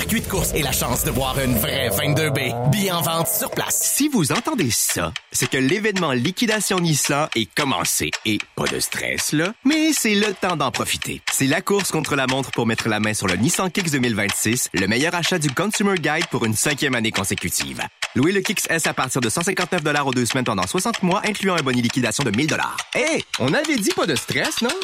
circuit de course et la chance de voir une vraie 22B. Billets en vente sur place. Si vous entendez ça, c'est que l'événement Liquidation Nissan est commencé. Et pas de stress, là, mais c'est le temps d'en profiter. C'est la course contre la montre pour mettre la main sur le Nissan Kicks 2026, le meilleur achat du Consumer Guide pour une 5e année consécutive. Louez le Kicks S à partir de 159 $ aux 2 semaines pendant 60 mois, incluant un bonus liquidation de 1 000 $. Hey, on avait dit pas de stress, non?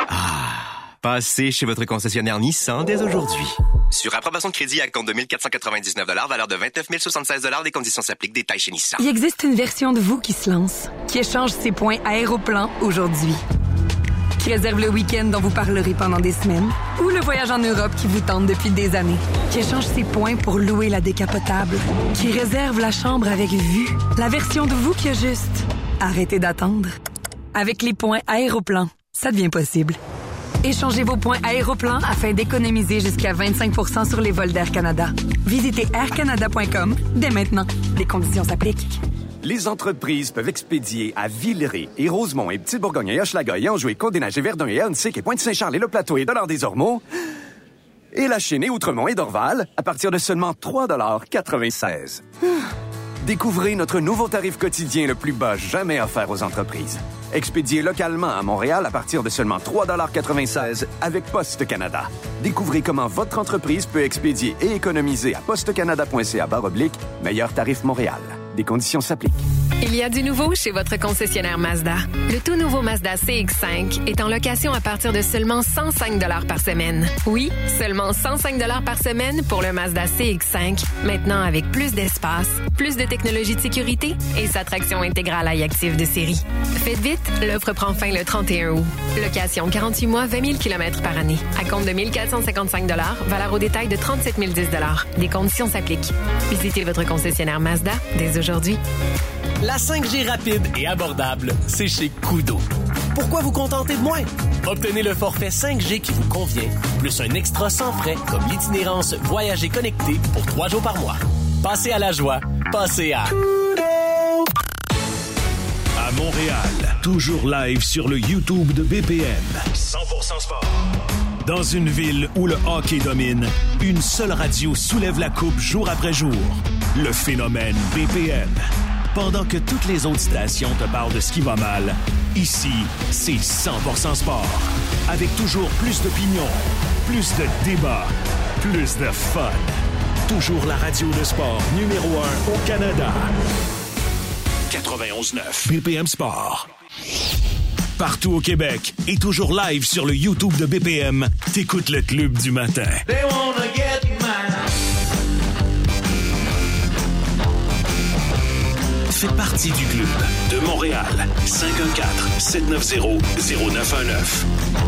Passez chez votre concessionnaire Nissan dès aujourd'hui. Sur approbation de crédit à compte de 1 499 $, valeur de 29 076 $, des conditions s'appliquent, détails chez Nissan. Il existe une version de vous qui se lance, qui échange ses points Aéroplan aujourd'hui. Qui réserve le week-end dont vous parlerez pendant des semaines, ou le voyage en Europe qui vous tente depuis des années. Qui échange ses points pour louer la décapotable. Qui réserve la chambre avec vue. La version de vous qui a juste arrêtez d'attendre. Avec les points Aéroplan, ça devient possible. Échangez vos points Aéroplan afin d'économiser jusqu'à 25% sur les vols d'Air Canada. Visitez aircanada.com dès maintenant. Les conditions s'appliquent. Les entreprises peuvent expédier à Villeray et Rosemont et Petite-Bourgogne et Hochelaga et Anjou et Côte-des-Neiges et Verdun et Ahuntsic et Pointe-Saint-Charles et Le Plateau et Dollard-des-Ormeaux et La Chênaie, Outremont et Dorval à partir de seulement 3,96 $. Découvrez notre nouveau tarif quotidien le plus bas jamais offert aux entreprises. Expédié localement à Montréal à partir de seulement 3,96 $ avec Poste Canada. Découvrez comment votre entreprise peut expédier et économiser à postecanada.ca/meilleur tarif Montréal. Des conditions s'appliquent. Il y a du nouveau chez votre concessionnaire Mazda. Le tout nouveau Mazda CX-5 est en location à partir de seulement 105 $ par semaine. Oui, seulement 105 $ par semaine pour le Mazda CX-5, maintenant avec plus d'espace, plus de technologie de sécurité et sa traction intégrale iActive de série. Faites vite, l'offre prend fin le 31 août. Location 48 mois, 20 000 km par année. À compte de 1 455 $, valeur au détail de 37 010 $. Des conditions s'appliquent. Visitez votre concessionnaire Mazda dès aujourd'hui. La 5G rapide et abordable, c'est chez Koodo. Pourquoi vous contenter de moins? Obtenez le forfait 5G qui vous convient, plus un extra sans frais comme l'itinérance Voyager connecté pour 3 jours par mois. Passez à la joie, passez à Koodo! À Montréal, toujours live sur le YouTube de BPM. 100% sport. Dans une ville où le hockey domine, une seule radio soulève la coupe jour après jour. Le phénomène BPM. Pendant que toutes les autres stations te parlent de ce qui va mal, ici, c'est 100% sport. Avec toujours plus d'opinions, plus de débats, plus de fun. Toujours la radio de sport numéro 1 au Canada. 91.9 BPM Sport. Partout au Québec et toujours live sur le YouTube de BPM, t'écoutes le Club du matin. They wanna get mine. Fais partie du club de Montréal. 514-790-0919.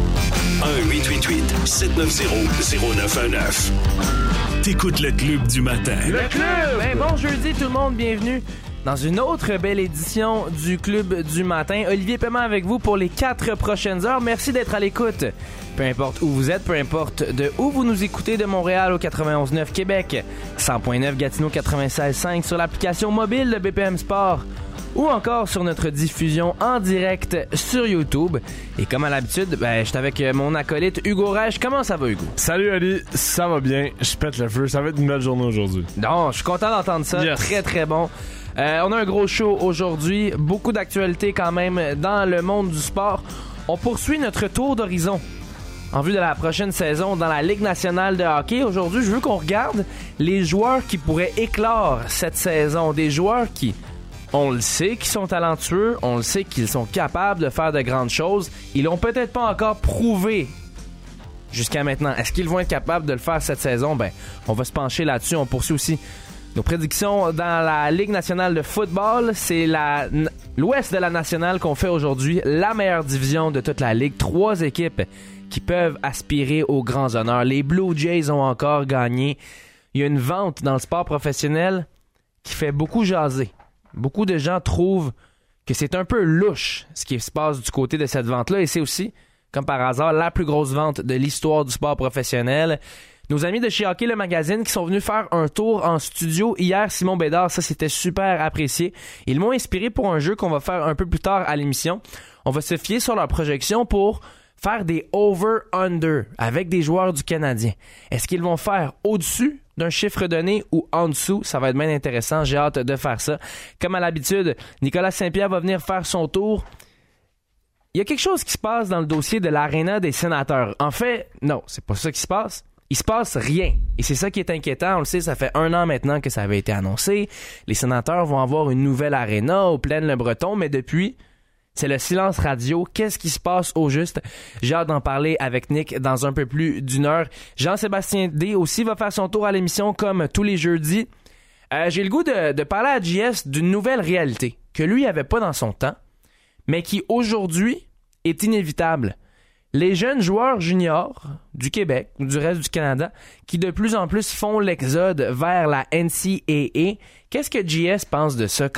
1-888-790-0919. T'écoutes le Club du matin. Le Club! Ben, bon jeudi tout le monde, bienvenue dans une autre belle édition du Club du matin. Olivier Paiement avec vous pour les 4 prochaines heures. Merci d'être à l'écoute. Peu importe où vous êtes, peu importe de où vous nous écoutez, de Montréal au 91.9 Québec, 100.9 Gatineau 96.5 sur l'application mobile de BPM Sport ou encore sur notre diffusion en direct sur YouTube. Et comme à l'habitude, je suis avec mon acolyte Hugo Reich. Comment ça va, Hugo? Salut Ali, ça va bien. Je pète le feu. Ça va être une belle journée aujourd'hui. Non, je suis content d'entendre ça. Yes. Très, très bon. On a un gros show aujourd'hui. Beaucoup d'actualités quand même dans le monde du sport. On poursuit notre tour d'horizon en vue de la prochaine saison dans la Ligue nationale de hockey. Aujourd'hui, je veux qu'on regarde les joueurs qui pourraient éclore cette saison. Des joueurs qui, on le sait, qui sont talentueux. On le sait qu'ils sont capables de faire de grandes choses. Ils l'ont peut-être pas encore prouvé jusqu'à maintenant. Est-ce qu'ils vont être capables de le faire cette saison? On va se pencher là-dessus. On poursuit aussi nos prédictions dans la Ligue nationale de football. C'est l'ouest de la nationale qu'on fait aujourd'hui. La meilleure division de toute la Ligue. 3 équipes qui peuvent aspirer aux grands honneurs. Les Blue Jays ont encore gagné. Il y a une vente dans le sport professionnel qui fait beaucoup jaser. Beaucoup de gens trouvent que c'est un peu louche ce qui se passe du côté de cette vente-là. Et c'est aussi, comme par hasard, la plus grosse vente de l'histoire du sport professionnel. Nos amis de chez Hockey le Magazine qui sont venus faire un tour en studio hier, Simon Bédard, ça c'était super apprécié. Ils m'ont inspiré pour un jeu qu'on va faire un peu plus tard à l'émission. On va se fier sur leur projection pour faire des over-under avec des joueurs du Canadien. Est-ce qu'ils vont faire au-dessus d'un chiffre donné ou en dessous? Ça va être bien intéressant. J'ai hâte de faire ça. Comme à l'habitude, Nicolas Saint-Pierre va venir faire son tour. Il y a quelque chose qui se passe dans le dossier de l'Aréna des Sénateurs. En fait, non, c'est pas ça qui se passe. Il se passe rien. Et c'est ça qui est inquiétant. On le sait, ça fait 1 an maintenant que ça avait été annoncé. Les Sénateurs vont avoir une nouvelle aréna au Plaine-le-Breton, mais depuis, c'est le silence radio. Qu'est-ce qui se passe au juste? J'ai hâte d'en parler avec Nick dans un peu plus d'1 heure. Jean-Sébastien D aussi va faire son tour à l'émission comme tous les jeudis. J'ai le goût de parler à JS d'une nouvelle réalité que lui avait pas dans son temps, mais qui aujourd'hui est inévitable. Les jeunes joueurs juniors du Québec ou du reste du Canada qui de plus en plus font l'exode vers la NCAA, qu'est-ce que JS pense de ça?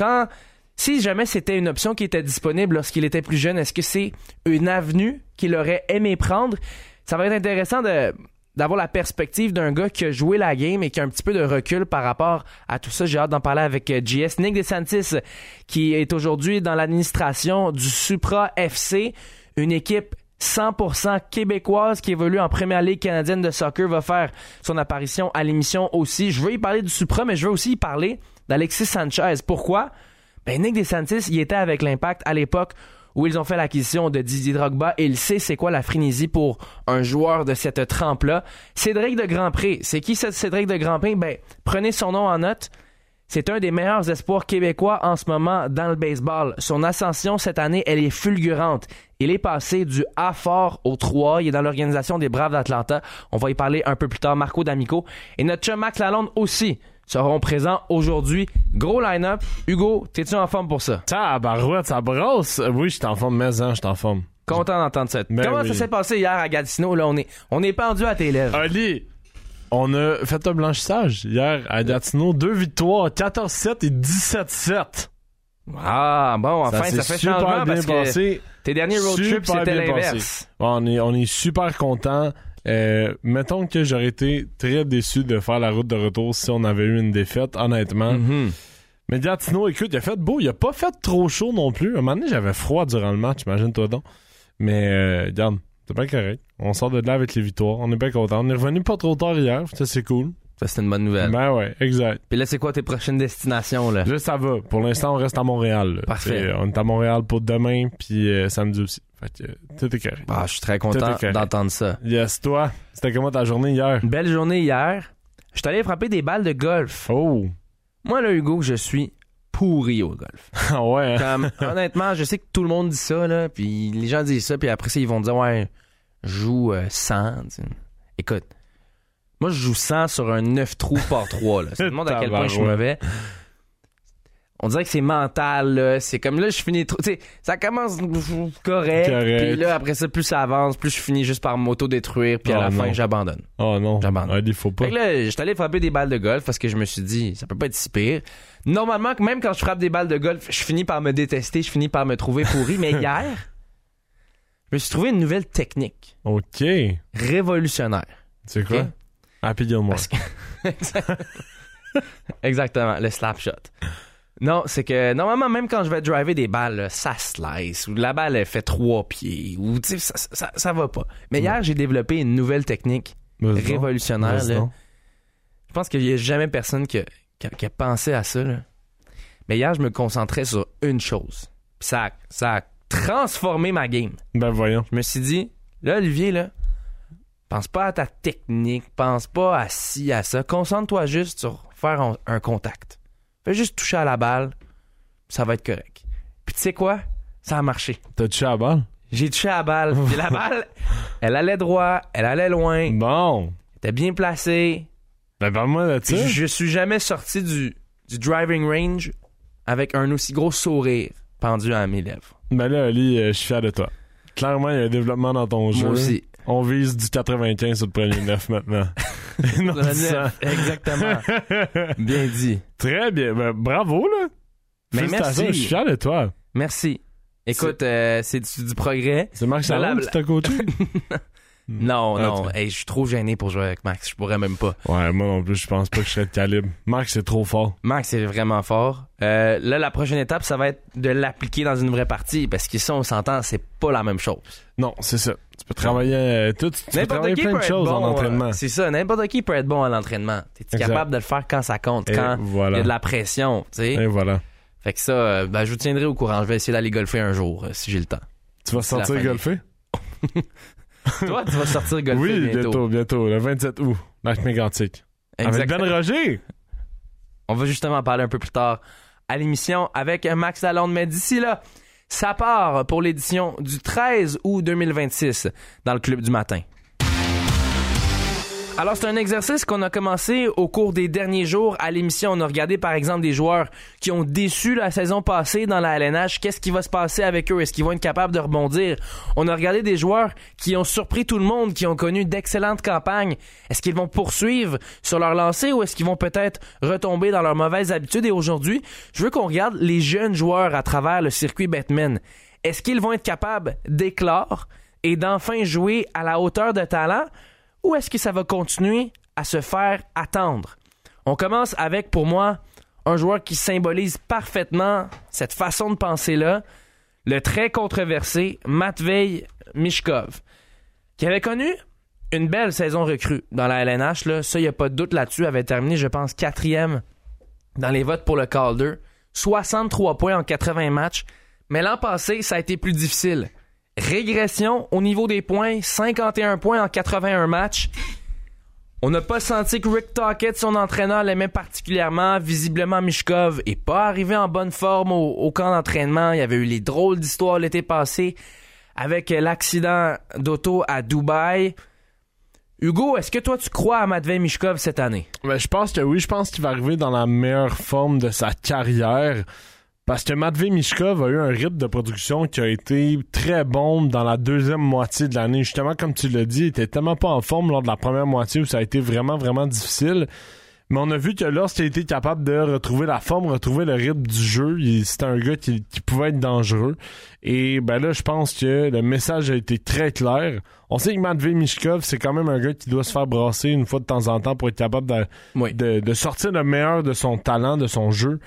Si jamais c'était une option qui était disponible lorsqu'il était plus jeune, est-ce que c'est une avenue qu'il aurait aimé prendre? Ça va être intéressant d'avoir la perspective d'un gars qui a joué la game et qui a un petit peu de recul par rapport à tout ça. J'ai hâte d'en parler avec JS. Nick DeSantis, qui est aujourd'hui dans l'administration du Supra FC, une équipe 100% québécoise qui évolue en Première Ligue canadienne de soccer, va faire son apparition à l'émission aussi. Je veux y parler du Supra, mais je veux aussi y parler d'Alexis Sanchez. Pourquoi? Nick DeSantis, il était avec l'Impact à l'époque où ils ont fait l'acquisition de Didier Drogba et il sait c'est quoi la frénésie pour un joueur de cette trempe-là. Cédric de Grandpré. C'est qui ce Cédric de Grandpré? Prenez son nom en note. C'est un des meilleurs espoirs québécois en ce moment dans le baseball. Son ascension cette année, elle est fulgurante. Il est passé du A fort au 3. Il est dans l'organisation des Braves d'Atlanta. On va y parler un peu plus tard. Marco D'Amico et notre chum Max Lalonde aussi seront présents aujourd'hui. Gros line-up. Hugo, t'es-tu en forme pour ça? Tabarouette, ça brosse. Oui, je suis en forme, mais je suis en forme. Content d'entendre ça. Comment ça s'est passé hier à Gatineau? Là, on est pendu à tes lèvres. Ali, on a fait un blanchissage hier à Gatineau. 2 victoires, 14-7 et 17-7. Ah, bon, enfin, ça fait changement parce que tes derniers road trips, c'était l'inverse. On est super contents. Mettons que j'aurais été très déçu de faire la route de retour si on avait eu une défaite, honnêtement. Mm-hmm. Mais Gatineau, écoute, il a fait beau. Il a pas fait trop chaud non plus. À un moment donné, j'avais froid durant le match, imagine-toi donc. Mais, regarde, c'est bien correct. On sort de là avec les victoires. On est bien contents. On est revenu pas trop tard hier. Ça, c'est cool. Ça, c'est une bonne nouvelle. Ben ouais, exact. Puis là, c'est quoi tes prochaines destinations, là? Là, ça va. Pour l'instant, on reste à Montréal. Là. Parfait. On est à Montréal pour demain, puis samedi aussi. Fait que tout est correct. Je suis très content d'entendre ça. Yes, toi, c'était comment ta journée hier? Une belle journée hier. Je suis allé frapper des balles de golf. Oh! Moi, là, Hugo, je suis pourri au golf. Ah ouais, hein? Honnêtement, je sais que tout le monde dit ça, là, puis les gens disent ça, puis après ça, ils vont dire, ouais, je joue 100. T'sais. Écoute, moi, je joue 100 sur un 9 trous par 3. Là. Ça me demande à quel point je suis mauvais. On dirait que c'est mental, là. C'est comme là, je finis trop. Tu sais, ça commence correct. Puis là, après ça, plus ça avance, plus je finis juste par m'auto-détruire. Puis à la fin, j'abandonne. Oh non. J'abandonne. Ouais, il faut pas. Fait que là, j'étais allé frapper des balles de golf parce que je me suis dit, ça peut pas être si pire. Normalement, même quand je frappe des balles de golf, je finis par me détester, je finis par me trouver pourri. Mais hier, je me suis trouvé une nouvelle technique. OK. Révolutionnaire. C'est quoi? Okay? Happy Gilmore. Exactement, le slap shot. Non, c'est que normalement, même quand je vais driver des balles, là, ça slice, ou la balle elle fait 3 pieds, ou tu sais, ça va pas. Mais hier, j'ai développé une nouvelle technique révolutionnaire. Là. Je pense qu'il y a jamais personne qui a pensé à ça. Là. Mais hier, je me concentrais sur une chose. Puis ça a transformé ma game. Ben voyons. Je me suis dit, là, Olivier, là, pense pas à ta technique, pense pas à ci, à ça. Concentre-toi juste sur faire un contact. Fais juste toucher à la balle, ça va être correct. Puis tu sais quoi? Ça a marché. T'as touché à la balle? J'ai touché à la balle. Puis la balle, elle allait droit, elle allait loin. Bon. Elle était bien placée. Ben parle-moi de ça. Je suis jamais sorti du driving range avec un aussi gros sourire pendu à mes lèvres. Ben là, Ali, je suis fier de toi. Clairement, il y a un développement dans ton jeu. Moi aussi. On vise du 95 sur le premier 9 maintenant. Non, 9, exactement. Bien dit. Très bien. Ben, bravo, là. Mais merci. Je suis fier de toi. Merci. Écoute, c'est du progrès. C'est Marc Salon qui t'a coaché? Non. Hey, je suis trop gêné pour jouer avec Max. Je pourrais même pas. Ouais, moi non plus, je pense pas que je serais de calibre. Max, c'est trop fort. Max, c'est vraiment fort. Là, la prochaine étape, ça va être de l'appliquer dans une vraie partie, parce que ça, on s'entend, c'est pas la même chose. Non, c'est ça. Tu peux travailler tu peux travailler plein de choses en entraînement. C'est ça, n'importe qui peut être bon à l'entraînement. T'es capable de le faire quand ça compte, quand il y a de la pression, tu sais. Et voilà. Fait que ça, je vous tiendrai au courant. Je vais essayer d'aller golfer un jour, si j'ai le temps. Tu vas sortir golfer? Toi, tu vas sortir golfer bientôt, le 27 août, Lac Mégantic. Avec Ben Roger. On va justement en parler un peu plus tard à l'émission avec Max Lalonde. Mais d'ici là, ça part pour l'édition du 13 août 2026 dans le Club du matin. Alors, c'est un exercice qu'on a commencé au cours des derniers jours à l'émission. On a regardé, par exemple, des joueurs qui ont déçu la saison passée dans la LNH. Qu'est-ce qui va se passer avec eux? Est-ce qu'ils vont être capables de rebondir? On a regardé des joueurs qui ont surpris tout le monde, qui ont connu d'excellentes campagnes. Est-ce qu'ils vont poursuivre sur leur lancée ou est-ce qu'ils vont peut-être retomber dans leurs mauvaises habitudes? Et aujourd'hui, je veux qu'on regarde les jeunes joueurs à travers le circuit Bettman. Est-ce qu'ils vont être capables d'éclore et d'enfin jouer à la hauteur de talent? Ou est-ce que ça va continuer à se faire attendre? On commence avec, pour moi, un joueur qui symbolise parfaitement cette façon de penser-là, le très controversé Matvei Michkov, qui avait connu une belle saison recrue dans la LNH. Là. Ça, il n'y a pas de doute là-dessus. Avait terminé, je pense, 4e dans les votes pour le Calder. 63 points en 80 matchs. Mais l'an passé, ça a été plus difficile. Régression au niveau des points, 51 points en 81 matchs. On n'a pas senti que Rick Tocchet, son entraîneur, l'aimait particulièrement. Visiblement, Michkov est pas arrivé en bonne forme au camp d'entraînement. Il y avait eu les drôles d'histoires l'été passé avec l'accident d'auto à Dubaï. Hugo, est-ce que toi, tu crois à Matvei Michkov cette année? Ben, je pense que oui. Je pense qu'il va arriver dans la meilleure forme de sa carrière. Parce que Matvei Michkov a eu un rythme de production qui a été très bon dans la deuxième moitié de l'année. Justement, comme tu l'as dit, il était tellement pas en forme lors de la première moitié où ça a été vraiment, vraiment difficile. Mais on a vu que lorsqu'il a été capable de retrouver la forme, retrouver le rythme du jeu, c'était un gars qui pouvait être dangereux. Et ben là, je pense que le message a été très clair. On sait que Matvei Michkov, c'est quand même un gars qui doit se faire brasser une fois de temps en temps pour être capable de sortir le meilleur de son talent, de son jeu.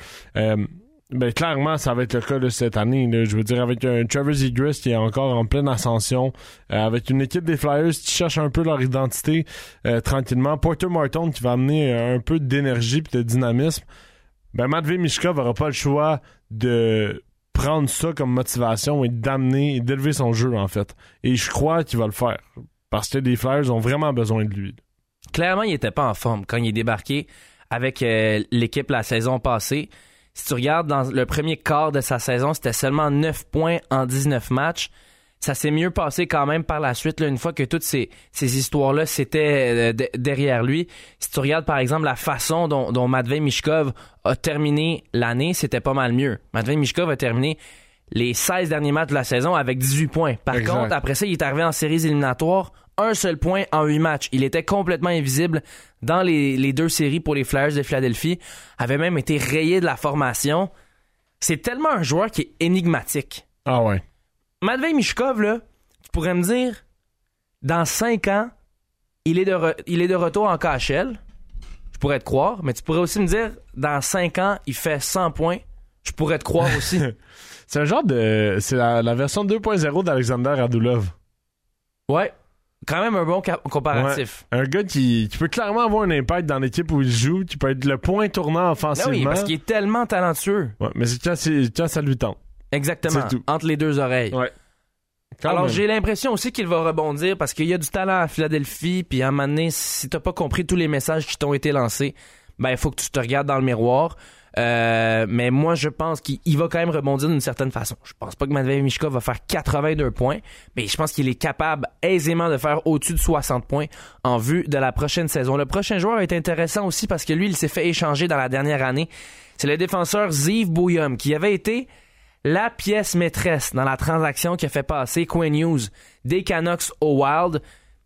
Ben clairement, ça va être le cas là, cette année. Là. Je veux dire, avec un Travis Egris qui est encore en pleine ascension, avec une équipe des Flyers qui cherche un peu leur identité tranquillement, Porter Martin qui va amener un peu d'énergie et de dynamisme, ben Matvei Michkov n'aura pas le choix de prendre ça comme motivation et d'amener et d'élever son jeu, en fait. Et je crois qu'il va le faire, parce que les Flyers ont vraiment besoin de lui. Clairement, il était pas en forme quand il est débarqué avec l'équipe la saison passée. Si tu regardes dans le premier quart de sa saison, c'était seulement 9 points en 19 matchs. Ça s'est mieux passé quand même par la suite, là, une fois que toutes ces histoires-là c'était derrière lui. Si tu regardes par exemple la façon dont Matvei Michkov a terminé l'année, c'était pas mal mieux. Matvei Michkov a terminé les 16 derniers matchs de la saison avec 18 points. Par contre, après ça, il est arrivé en séries éliminatoires, un seul point en 8 matchs. Il était complètement invisible dans les deux séries pour les Flyers de Philadelphie. Avait même été rayé de la formation. C'est tellement un joueur qui est énigmatique. Ah ouais. Matvei Michkov, là, tu pourrais me dire, dans 5 ans, il est de retour en KHL. Je pourrais te croire, mais tu pourrais aussi me dire, dans 5 ans, il fait 100 points. Je pourrais te croire aussi. C'est un genre de... C'est la version 2.0 d'Alexander Radulov. Ouais. Quand même un bon comparatif. Ouais. Un gars qui peut clairement avoir un impact dans l'équipe où il joue, qui peut être le point tournant offensivement. Oui, parce qu'il est tellement talentueux. Ouais, mais c'est quand ça lui tente. Exactement. C'est tout. Entre les deux oreilles. Ouais. Alors, j'ai l'impression aussi qu'il va rebondir parce qu'il y a du talent à Philadelphie, puis à un moment donné, si t'as pas compris tous les messages qui t'ont été lancés, ben, il faut que tu te regardes dans le miroir. Mais moi, je pense qu'il va quand même rebondir d'une certaine façon. Je pense pas que Matvei Michkov va faire 82 points, mais je pense qu'il est capable aisément de faire au-dessus de 60 points en vue de la prochaine saison. Le prochain joueur est intéressant aussi parce que lui, il s'est fait échanger dans la dernière année. C'est le défenseur Zeev Bouillum qui avait été la pièce maîtresse dans la transaction qui a fait passer Quinn Hughes des Canucks au Wild.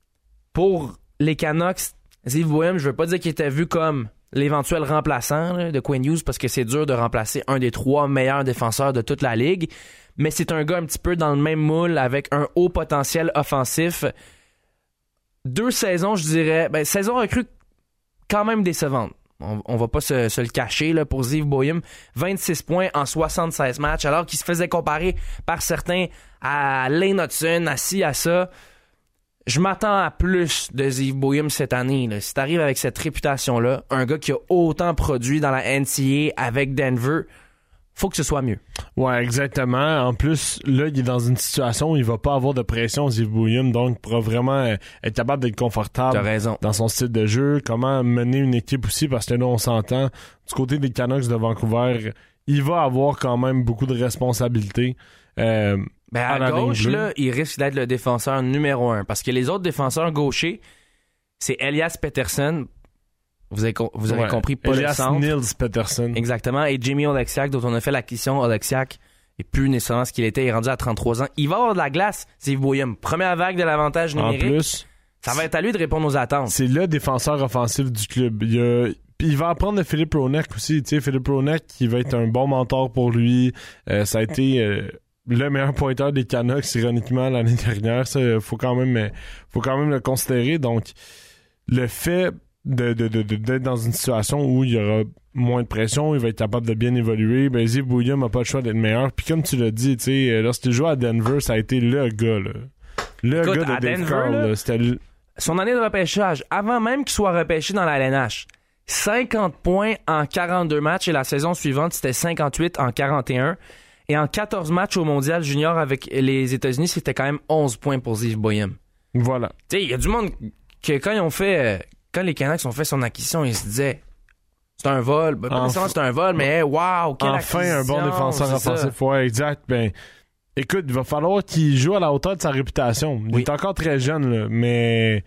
Pour les Canucks, Zeev Bouillum, je veux pas dire qu'il était vu comme l'éventuel remplaçant là, de Quinn Hughes parce que c'est dur de remplacer un des 3 meilleurs défenseurs de toute la ligue, mais c'est un gars un petit peu dans le même moule avec un haut potentiel offensif. 2 saisons, je dirais, saison recrue quand même décevante. On va pas se le cacher là, pour Ziv Boeheim. 26 points en 76 matchs, alors qu'il se faisait comparer par certains à Lane Hudson, à ci, à ça. Je m'attends à plus de Ziv Boeheim cette année. Là. Si t'arrives avec cette réputation-là, un gars qui a autant produit dans la NCAA avec Denver, faut que ce soit mieux. Ouais, exactement. En plus, là, il est dans une situation où il va pas avoir de pression, Ziv Boeheim, donc pourra vraiment être capable d'être confortable dans son style de jeu, comment mener une équipe aussi, parce que là, on s'entend, du côté des Canucks de Vancouver, il va avoir quand même beaucoup de responsabilités. À gauche, là, il risque d'être le défenseur numéro 1, parce que les autres défenseurs gauchers, c'est Elias Pettersson. Vous avez compris, pas Elias le centre. Nils Pettersson. Exactement. Et Jamie Oleksiak, dont on a fait l'acquisition. Oleksiak est plus nécessairement ce qu'il était. Il est rendu à 33 ans. Il va avoir de la glace, Ziv Boeheim. Première vague de l'avantage numérique. En plus, ça va être à lui de répondre aux attentes. C'est le défenseur offensif du club. Il va apprendre de Philippe Hronek aussi. Tu sais, Philippe Hronek, qui va être un bon mentor pour lui. Ça a été le meilleur pointeur des Canucks, ironiquement, l'année dernière. Ça, faut quand même le considérer. Donc, le fait d'être dans une situation où il y aura moins de pression, il va être capable de bien évoluer, Ziv Boeheim n'a pas le choix d'être meilleur. Puis comme tu l'as dit, tu sais, lorsqu'il joue à Denver, ça a été le gars, là. Écoute, gars de Dave Denver, Carl, là, c'était son année de repêchage, avant même qu'il soit repêché dans la LNH, 50 points en 42 matchs, et la saison suivante, c'était 58 en 41. Et en 14 matchs au Mondial Junior avec les États-Unis, c'était quand même 11 points pour Ziv Boeheim. Voilà. Tu sais, il y a du monde que quand les Canucks ont fait son acquisition, ils se disaient c'est un vol. C'est un vol, mais wow, quelle enfin acquisition. Un bon défenseur offensif. Ouais, exact. Écoute, il va falloir qu'il joue à la hauteur de sa réputation. Il est encore très jeune, là, mais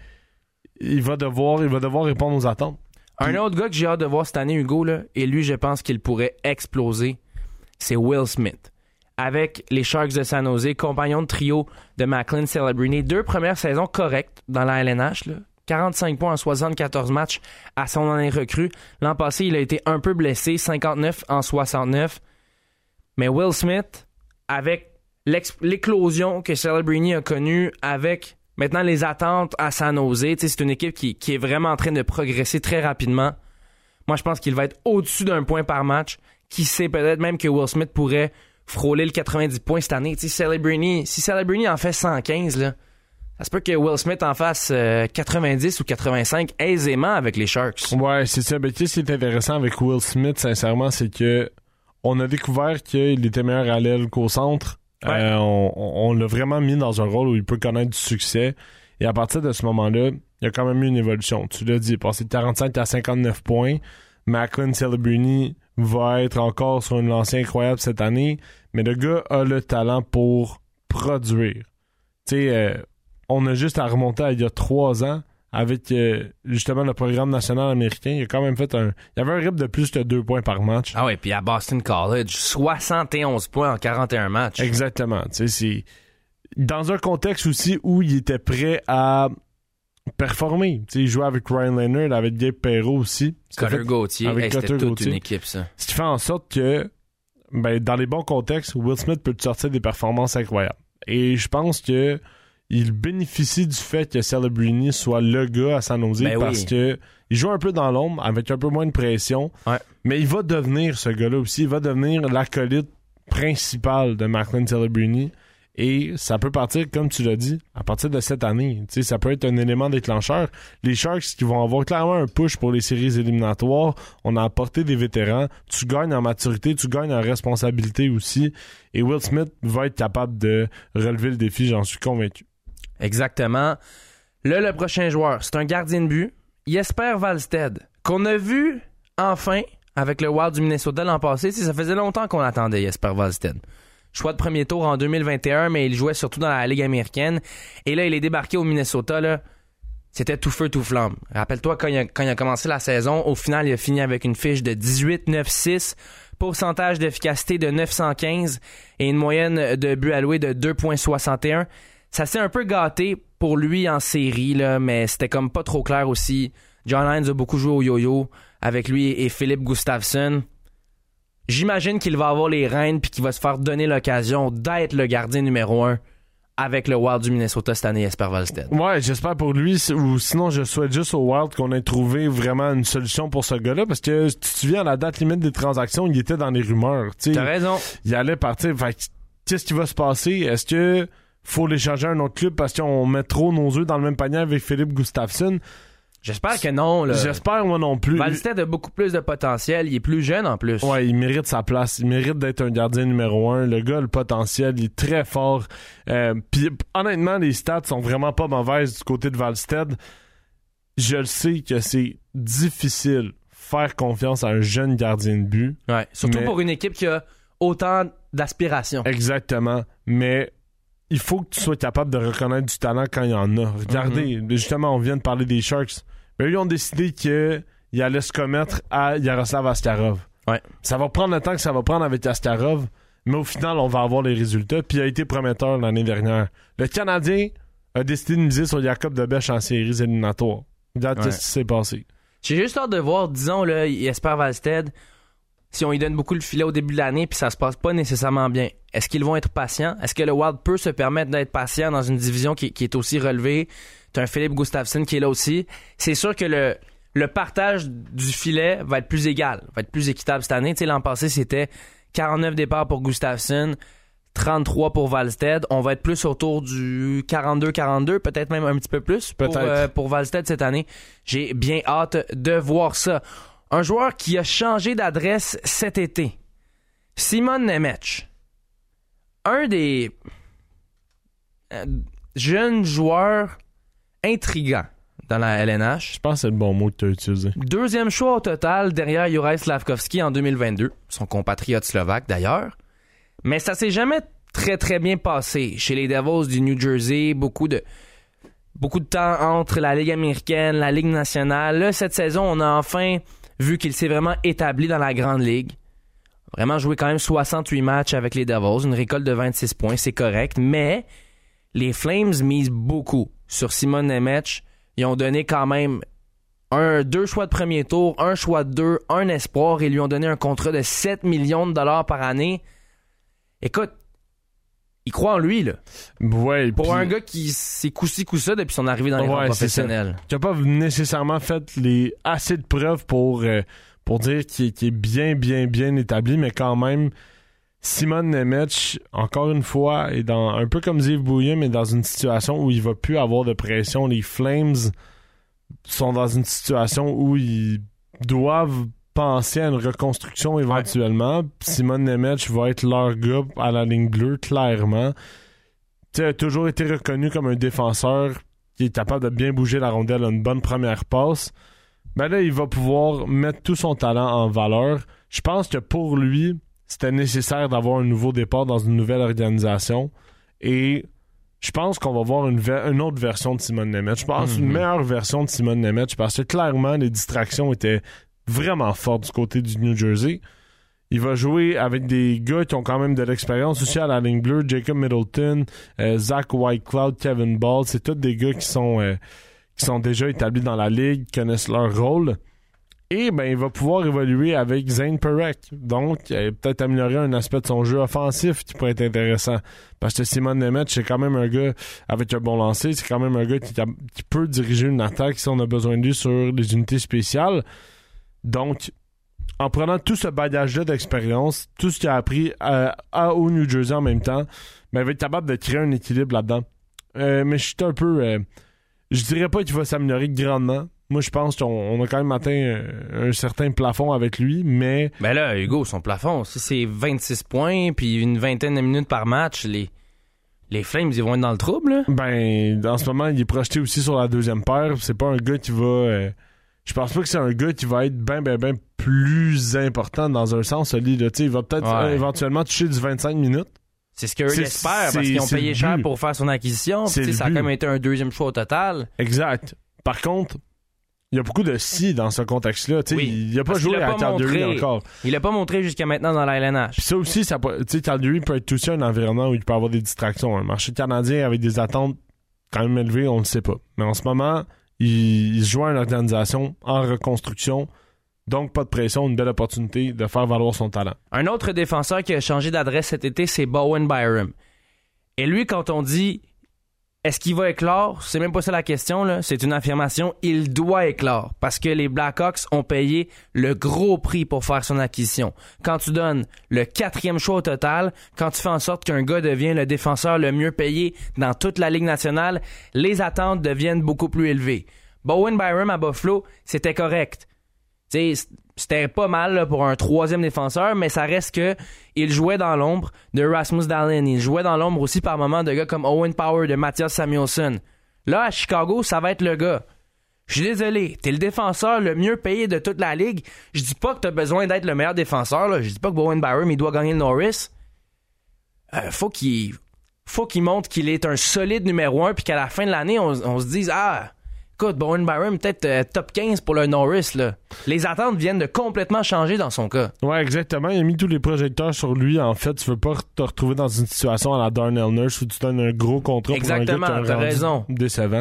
il va devoir répondre aux attentes. Un autre gars que j'ai hâte de voir cette année, Hugo, là, et lui, je pense qu'il pourrait exploser, c'est Will Smith. Avec les Sharks de San Jose, compagnon de trio de Macklin Celebrini. 2 premières saisons correctes dans la LNH, là. 45 points en 74 matchs à son année recrue. L'an passé, il a été un peu blessé, 59 en 69. Mais Will Smith, avec l'éclosion que Celebrini a connue, avec maintenant les attentes à San Jose, c'est une équipe qui est vraiment en train de progresser très rapidement. Moi, je pense qu'il va être au-dessus d'un point par match. Qui sait, peut-être même que Will Smith pourrait frôler le 90 points cette année. Si Celebrini en fait 115, là, ça se peut que Will Smith en fasse 90 ou 85 aisément avec les Sharks. Ouais, c'est ça. Mais tu sais, ce qui est intéressant avec Will Smith, sincèrement, c'est que on a découvert qu'il était meilleur à l'aile qu'au centre. Ouais. On l'a vraiment mis dans un rôle où il peut connaître du succès. Et à partir de ce moment-là, il y a quand même eu une évolution. Tu l'as dit, il est passé de 45 à 59 points. Macklin Celebrini va être encore sur une lancée incroyable cette année, mais le gars a le talent pour produire. Tu sais, on a juste à remonter à il y a 3 ans avec justement le programme national américain. Il a quand même fait il y avait un rythme de plus de 2 points par match. Ah ouais, puis à Boston College, 71 points en 41 matchs. Exactement. Tu sais, c'est dans un contexte aussi où il était prêt à performer. Tu sais, il jouait avec Ryan Leonard, avec Gabe Perreault aussi. Cutter Gauthier. C'était toute une équipe, ça. Ce qui fait en sorte que dans les bons contextes, Will Smith peut te sortir des performances incroyables. Et je pense que il bénéficie du fait que Celebrini soit le gars à San Jose parce que il joue un peu dans l'ombre avec un peu moins de pression. Ouais. Mais il va devenir ce gars-là aussi. Il va devenir l'acolyte principal de Macklin Celebrini. Et ça peut partir, comme tu l'as dit, à partir de cette année. Tu sais, ça peut être un élément déclencheur. Les Sharks qui vont avoir clairement un push pour les séries éliminatoires. On a apporté des vétérans. Tu gagnes en maturité, tu gagnes en responsabilité aussi. Et Will Smith va être capable de relever le défi, j'en suis convaincu. Exactement. Là, le prochain joueur, c'est un gardien de but, Jesper Wallstedt, qu'on a vu enfin avec le Wild du Minnesota l'an passé. Ça faisait longtemps qu'on attendait Jesper Wallstedt. Choix de premier tour en 2021, mais il jouait surtout dans la Ligue américaine. Et là, il est débarqué au Minnesota. Là, c'était tout feu, tout flamme. Rappelle-toi, quand il a commencé la saison, au final, il a fini avec une fiche de 18,96, pourcentage d'efficacité de 915 et une moyenne de buts alloués de 2,61. Ça s'est un peu gâté pour lui en série, là, mais c'était comme pas trop clair aussi. John Hines a beaucoup joué au yo-yo avec lui et Philippe Gustafsson. J'imagine qu'il va avoir les rênes puis qu'il va se faire donner l'occasion d'être le gardien numéro 1 avec le Wild du Minnesota cette année, Jesper Wallstedt. Ouais, j'espère pour lui, ou sinon je souhaite juste au Wild qu'on ait trouvé vraiment une solution pour ce gars-là, parce que si tu te souviens, à la date limite des transactions, il était dans les rumeurs. T'as raison. Il allait partir. Fait, qu'est-ce qui va se passer? Est-ce que faut l'échanger à un autre club parce qu'on met trop nos œufs dans le même panier avec Philippe Gustafsson? J'espère que non. Là. J'espère, moi non plus. Wallstedt a beaucoup plus de potentiel. Il est plus jeune en plus. Ouais, il mérite sa place. Il mérite d'être un gardien numéro 1. Le gars a le potentiel. Il est très fort. Puis honnêtement, les stats sont vraiment pas mauvaises du côté de Wallstedt. Je le sais que c'est difficile faire confiance à un jeune gardien de but. Ouais, surtout pour une équipe qui a autant d'aspirations. Exactement. Mais il faut que tu sois capable de reconnaître du talent quand il y en a. Regardez, justement, on vient de parler des Sharks. Mais eux ont décidé qu'ils allaient se commettre à Yaroslav Askarov. Ouais. Ça va prendre le temps que ça va prendre avec Askarov, mais au final, on va avoir les résultats. Puis il a été prometteur l'année dernière. Le Canadien a décidé de miser sur Jacob Debesch en séries éliminatoires. Regarde ce qui s'est passé. J'ai juste hâte de voir, disons, là, Jesper Wallstedt, si on lui donne beaucoup le filet au début de l'année puis ça se passe pas nécessairement bien, est-ce qu'ils vont être patients? Est-ce que le Wild peut se permettre d'être patient dans une division qui est aussi relevée? T'as un Philippe Gustafsson qui est là aussi. C'est sûr que le partage du filet va être plus égal, va être plus équitable cette année. Tu sais, l'an passé, c'était 49 départs pour Gustafsson, 33 pour Wallstedt. On va être plus autour du 42-42, peut-être même un petit peu plus pour Wallstedt cette année. J'ai bien hâte de voir ça. Un joueur qui a changé d'adresse cet été, Simon Nemec. Un des jeunes joueurs intrigants dans la LNH. Je pense que c'est le bon mot que tu as utilisé. 2e choix au total derrière Juraj Slafkovský en 2022, son compatriote slovaque d'ailleurs. Mais ça s'est jamais très très bien passé chez les Devils du New Jersey. Beaucoup de temps entre la Ligue américaine, la Ligue nationale. Là, cette saison, on a enfin vu qu'il s'est vraiment établi dans la Grande Ligue. Vraiment joué quand même 68 matchs avec les Devils, une récolte de 26 points, c'est correct. Mais les Flames misent beaucoup sur Simon Nemec. Ils ont donné quand même 2 choix de premier tour, 1 choix de 2, un espoir et lui ont donné un contrat de 7 millions de dollars par année. Écoute, il croit en lui, là. Ouais, pour un gars qui s'est coup-ci, coup-ça depuis son arrivée dans les rangs professionnels. Qui n'a pas nécessairement fait assez de preuves pour dire qu'il est bien établi, mais quand même, Simon Nemec, encore une fois, est un peu comme Yves Bouillon, mais dans une situation où il va plus avoir de pression. Les Flames sont dans une situation où ils doivent penser à une reconstruction éventuellement. Ouais. Simon Nemec va être leur gars à la ligne bleue, clairement. Il a toujours été reconnu comme un défenseur qui est capable de bien bouger la rondelle à une bonne première passe. Ben là, il va pouvoir mettre tout son talent en valeur. Je pense que pour lui, c'était nécessaire d'avoir un nouveau départ dans une nouvelle organisation. Et je pense qu'on va voir une autre version de Simon Nemec. Je pense une meilleure version de Simon Nemec parce que clairement, les distractions étaient vraiment fortes du côté du New Jersey. Il va jouer avec des gars qui ont quand même de l'expérience aussi à la ligne bleue. Jacob Middleton, Zach Whitecloud, Kevin Ball. C'est tous des gars qui sont déjà établis dans la ligue, qui connaissent leur rôle. Et ben, il va pouvoir évoluer avec Zane Parekh. Donc, peut-être améliorer un aspect de son jeu offensif qui pourrait être intéressant. Parce que Simon Nemec, c'est quand même un gars avec un bon lancer. C'est quand même un gars qui peut diriger une attaque si on a besoin de lui sur les unités spéciales. Donc, en prenant tout ce bagage-là d'expérience, tout ce qu'il a appris au New Jersey en même temps, ben, il va être capable de créer un équilibre là-dedans. Mais je suis un peu... je dirais pas qu'il va s'améliorer grandement. Moi, je pense qu'on a quand même atteint un certain plafond avec lui, mais... Ben là, Hugo, son plafond, si c'est 26 points puis une vingtaine de minutes par match, les Flames, ils vont être dans le trouble, là? Ben, en ce moment, il est projeté aussi sur la deuxième paire. C'est pas un gars qui va... je pense pas que c'est un gars qui va être ben plus important dans un sens, lui. Il va peut-être éventuellement toucher du 25 minutes. C'est ce qu'eux espèrent, parce qu'ils ont payé cher pour faire son acquisition. Ça a quand même été un 2e choix au total. Exact. Par contre... Il y a beaucoup de si dans ce contexte-là. Il n'a pas joué à Calgary encore. Il l'a pas montré jusqu'à maintenant dans la LNH. Puis ça aussi, Calgary peut être aussi un environnement où il peut avoir des distractions. Un marché canadien avec des attentes quand même élevées, on ne le sait pas. Mais en ce moment, il se joint à une organisation en reconstruction. Donc, pas de pression, une belle opportunité de faire valoir son talent. Un autre défenseur qui a changé d'adresse cet été, c'est Bowen Byram. Et lui, quand on dit Est-ce qu'il va éclore? C'est même pas ça la question, là. C'est une affirmation. Il doit éclore. Parce que les Blackhawks ont payé le gros prix pour faire son acquisition. Quand tu donnes le 4e choix au total, quand tu fais en sorte qu'un gars devient le défenseur le mieux payé dans toute la Ligue nationale, les attentes deviennent beaucoup plus élevées. Bowen Byram à Buffalo, c'était correct. T'sais, c'était pas mal là, pour un 3e défenseur, mais ça reste que il jouait dans l'ombre de Rasmus Dahlin. Il jouait dans l'ombre aussi par moments de gars comme Owen Power, de Mattias Samuelsson. Là, à Chicago, ça va être le gars. Je suis désolé, t'es le défenseur le mieux payé de toute la Ligue. Je dis pas que t'as besoin d'être le meilleur défenseur. Là. Je dis pas que Bowen Byram, il doit gagner le Norris. Faut qu'il montre qu'il est un solide numéro 1 puis qu'à la fin de l'année, on se dise « Ah, écoute, Bowen Byram, peut-être top 15 pour le Norris. » là. Les attentes viennent de complètement changer dans son cas. Ouais, exactement. Il a mis tous les projecteurs sur lui. En fait, tu veux pas te retrouver dans une situation à la Darnell Nurse où tu donnes un gros contrat exactement, pour un gars qui a un raison. Décevant.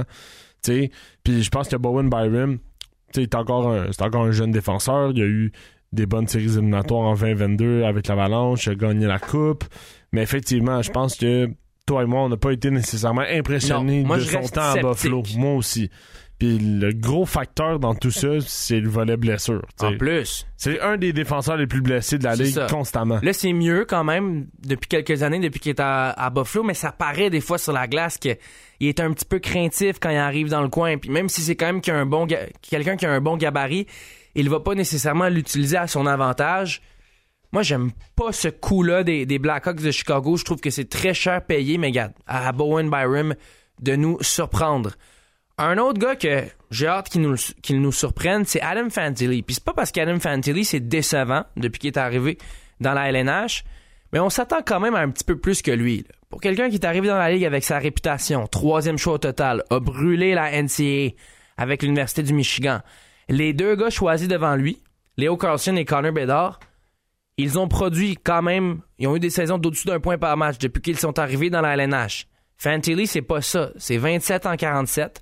Puis je pense que Bowen Byram, c'est encore un jeune défenseur. Il a eu des bonnes séries éliminatoires en 2022 avec l'Avalanche. Il a gagné la Coupe. Mais effectivement, je pense que toi et moi, on n'a pas été nécessairement impressionnés de son temps à Buffalo. Moi aussi. Puis le gros facteur dans tout ça, c'est le volet blessure. T'sais. En plus. C'est un des défenseurs les plus blessés de la Ligue constamment. Là, c'est mieux quand même depuis quelques années, depuis qu'il est à Buffalo, mais ça paraît des fois sur la glace qu'il est un petit peu craintif quand il arrive dans le coin. Puis même si c'est quand même quelqu'un qui a un bon gabarit, il va pas nécessairement l'utiliser à son avantage. Moi, j'aime pas ce coup-là des Blackhawks de Chicago. Je trouve que c'est très cher payé, mais regarde, à Bowen Byram de nous surprendre. Un autre gars que j'ai hâte qu'il nous surprenne, c'est Adam Fantilli. Puis c'est pas parce qu'Adam Fantilli, c'est décevant depuis qu'il est arrivé dans la LNH, mais on s'attend quand même à un petit peu plus que lui. Là. Pour quelqu'un qui est arrivé dans la Ligue avec sa réputation, 3e choix au total, a brûlé la NCAA avec l'Université du Michigan. Les 2 gars choisis devant lui, Leo Carlson et Connor Bedard, ils ont produit quand même, ils ont eu des saisons d'au-dessus d'un point par match depuis qu'ils sont arrivés dans la LNH. Fantilli, c'est pas ça. C'est 27 en 47.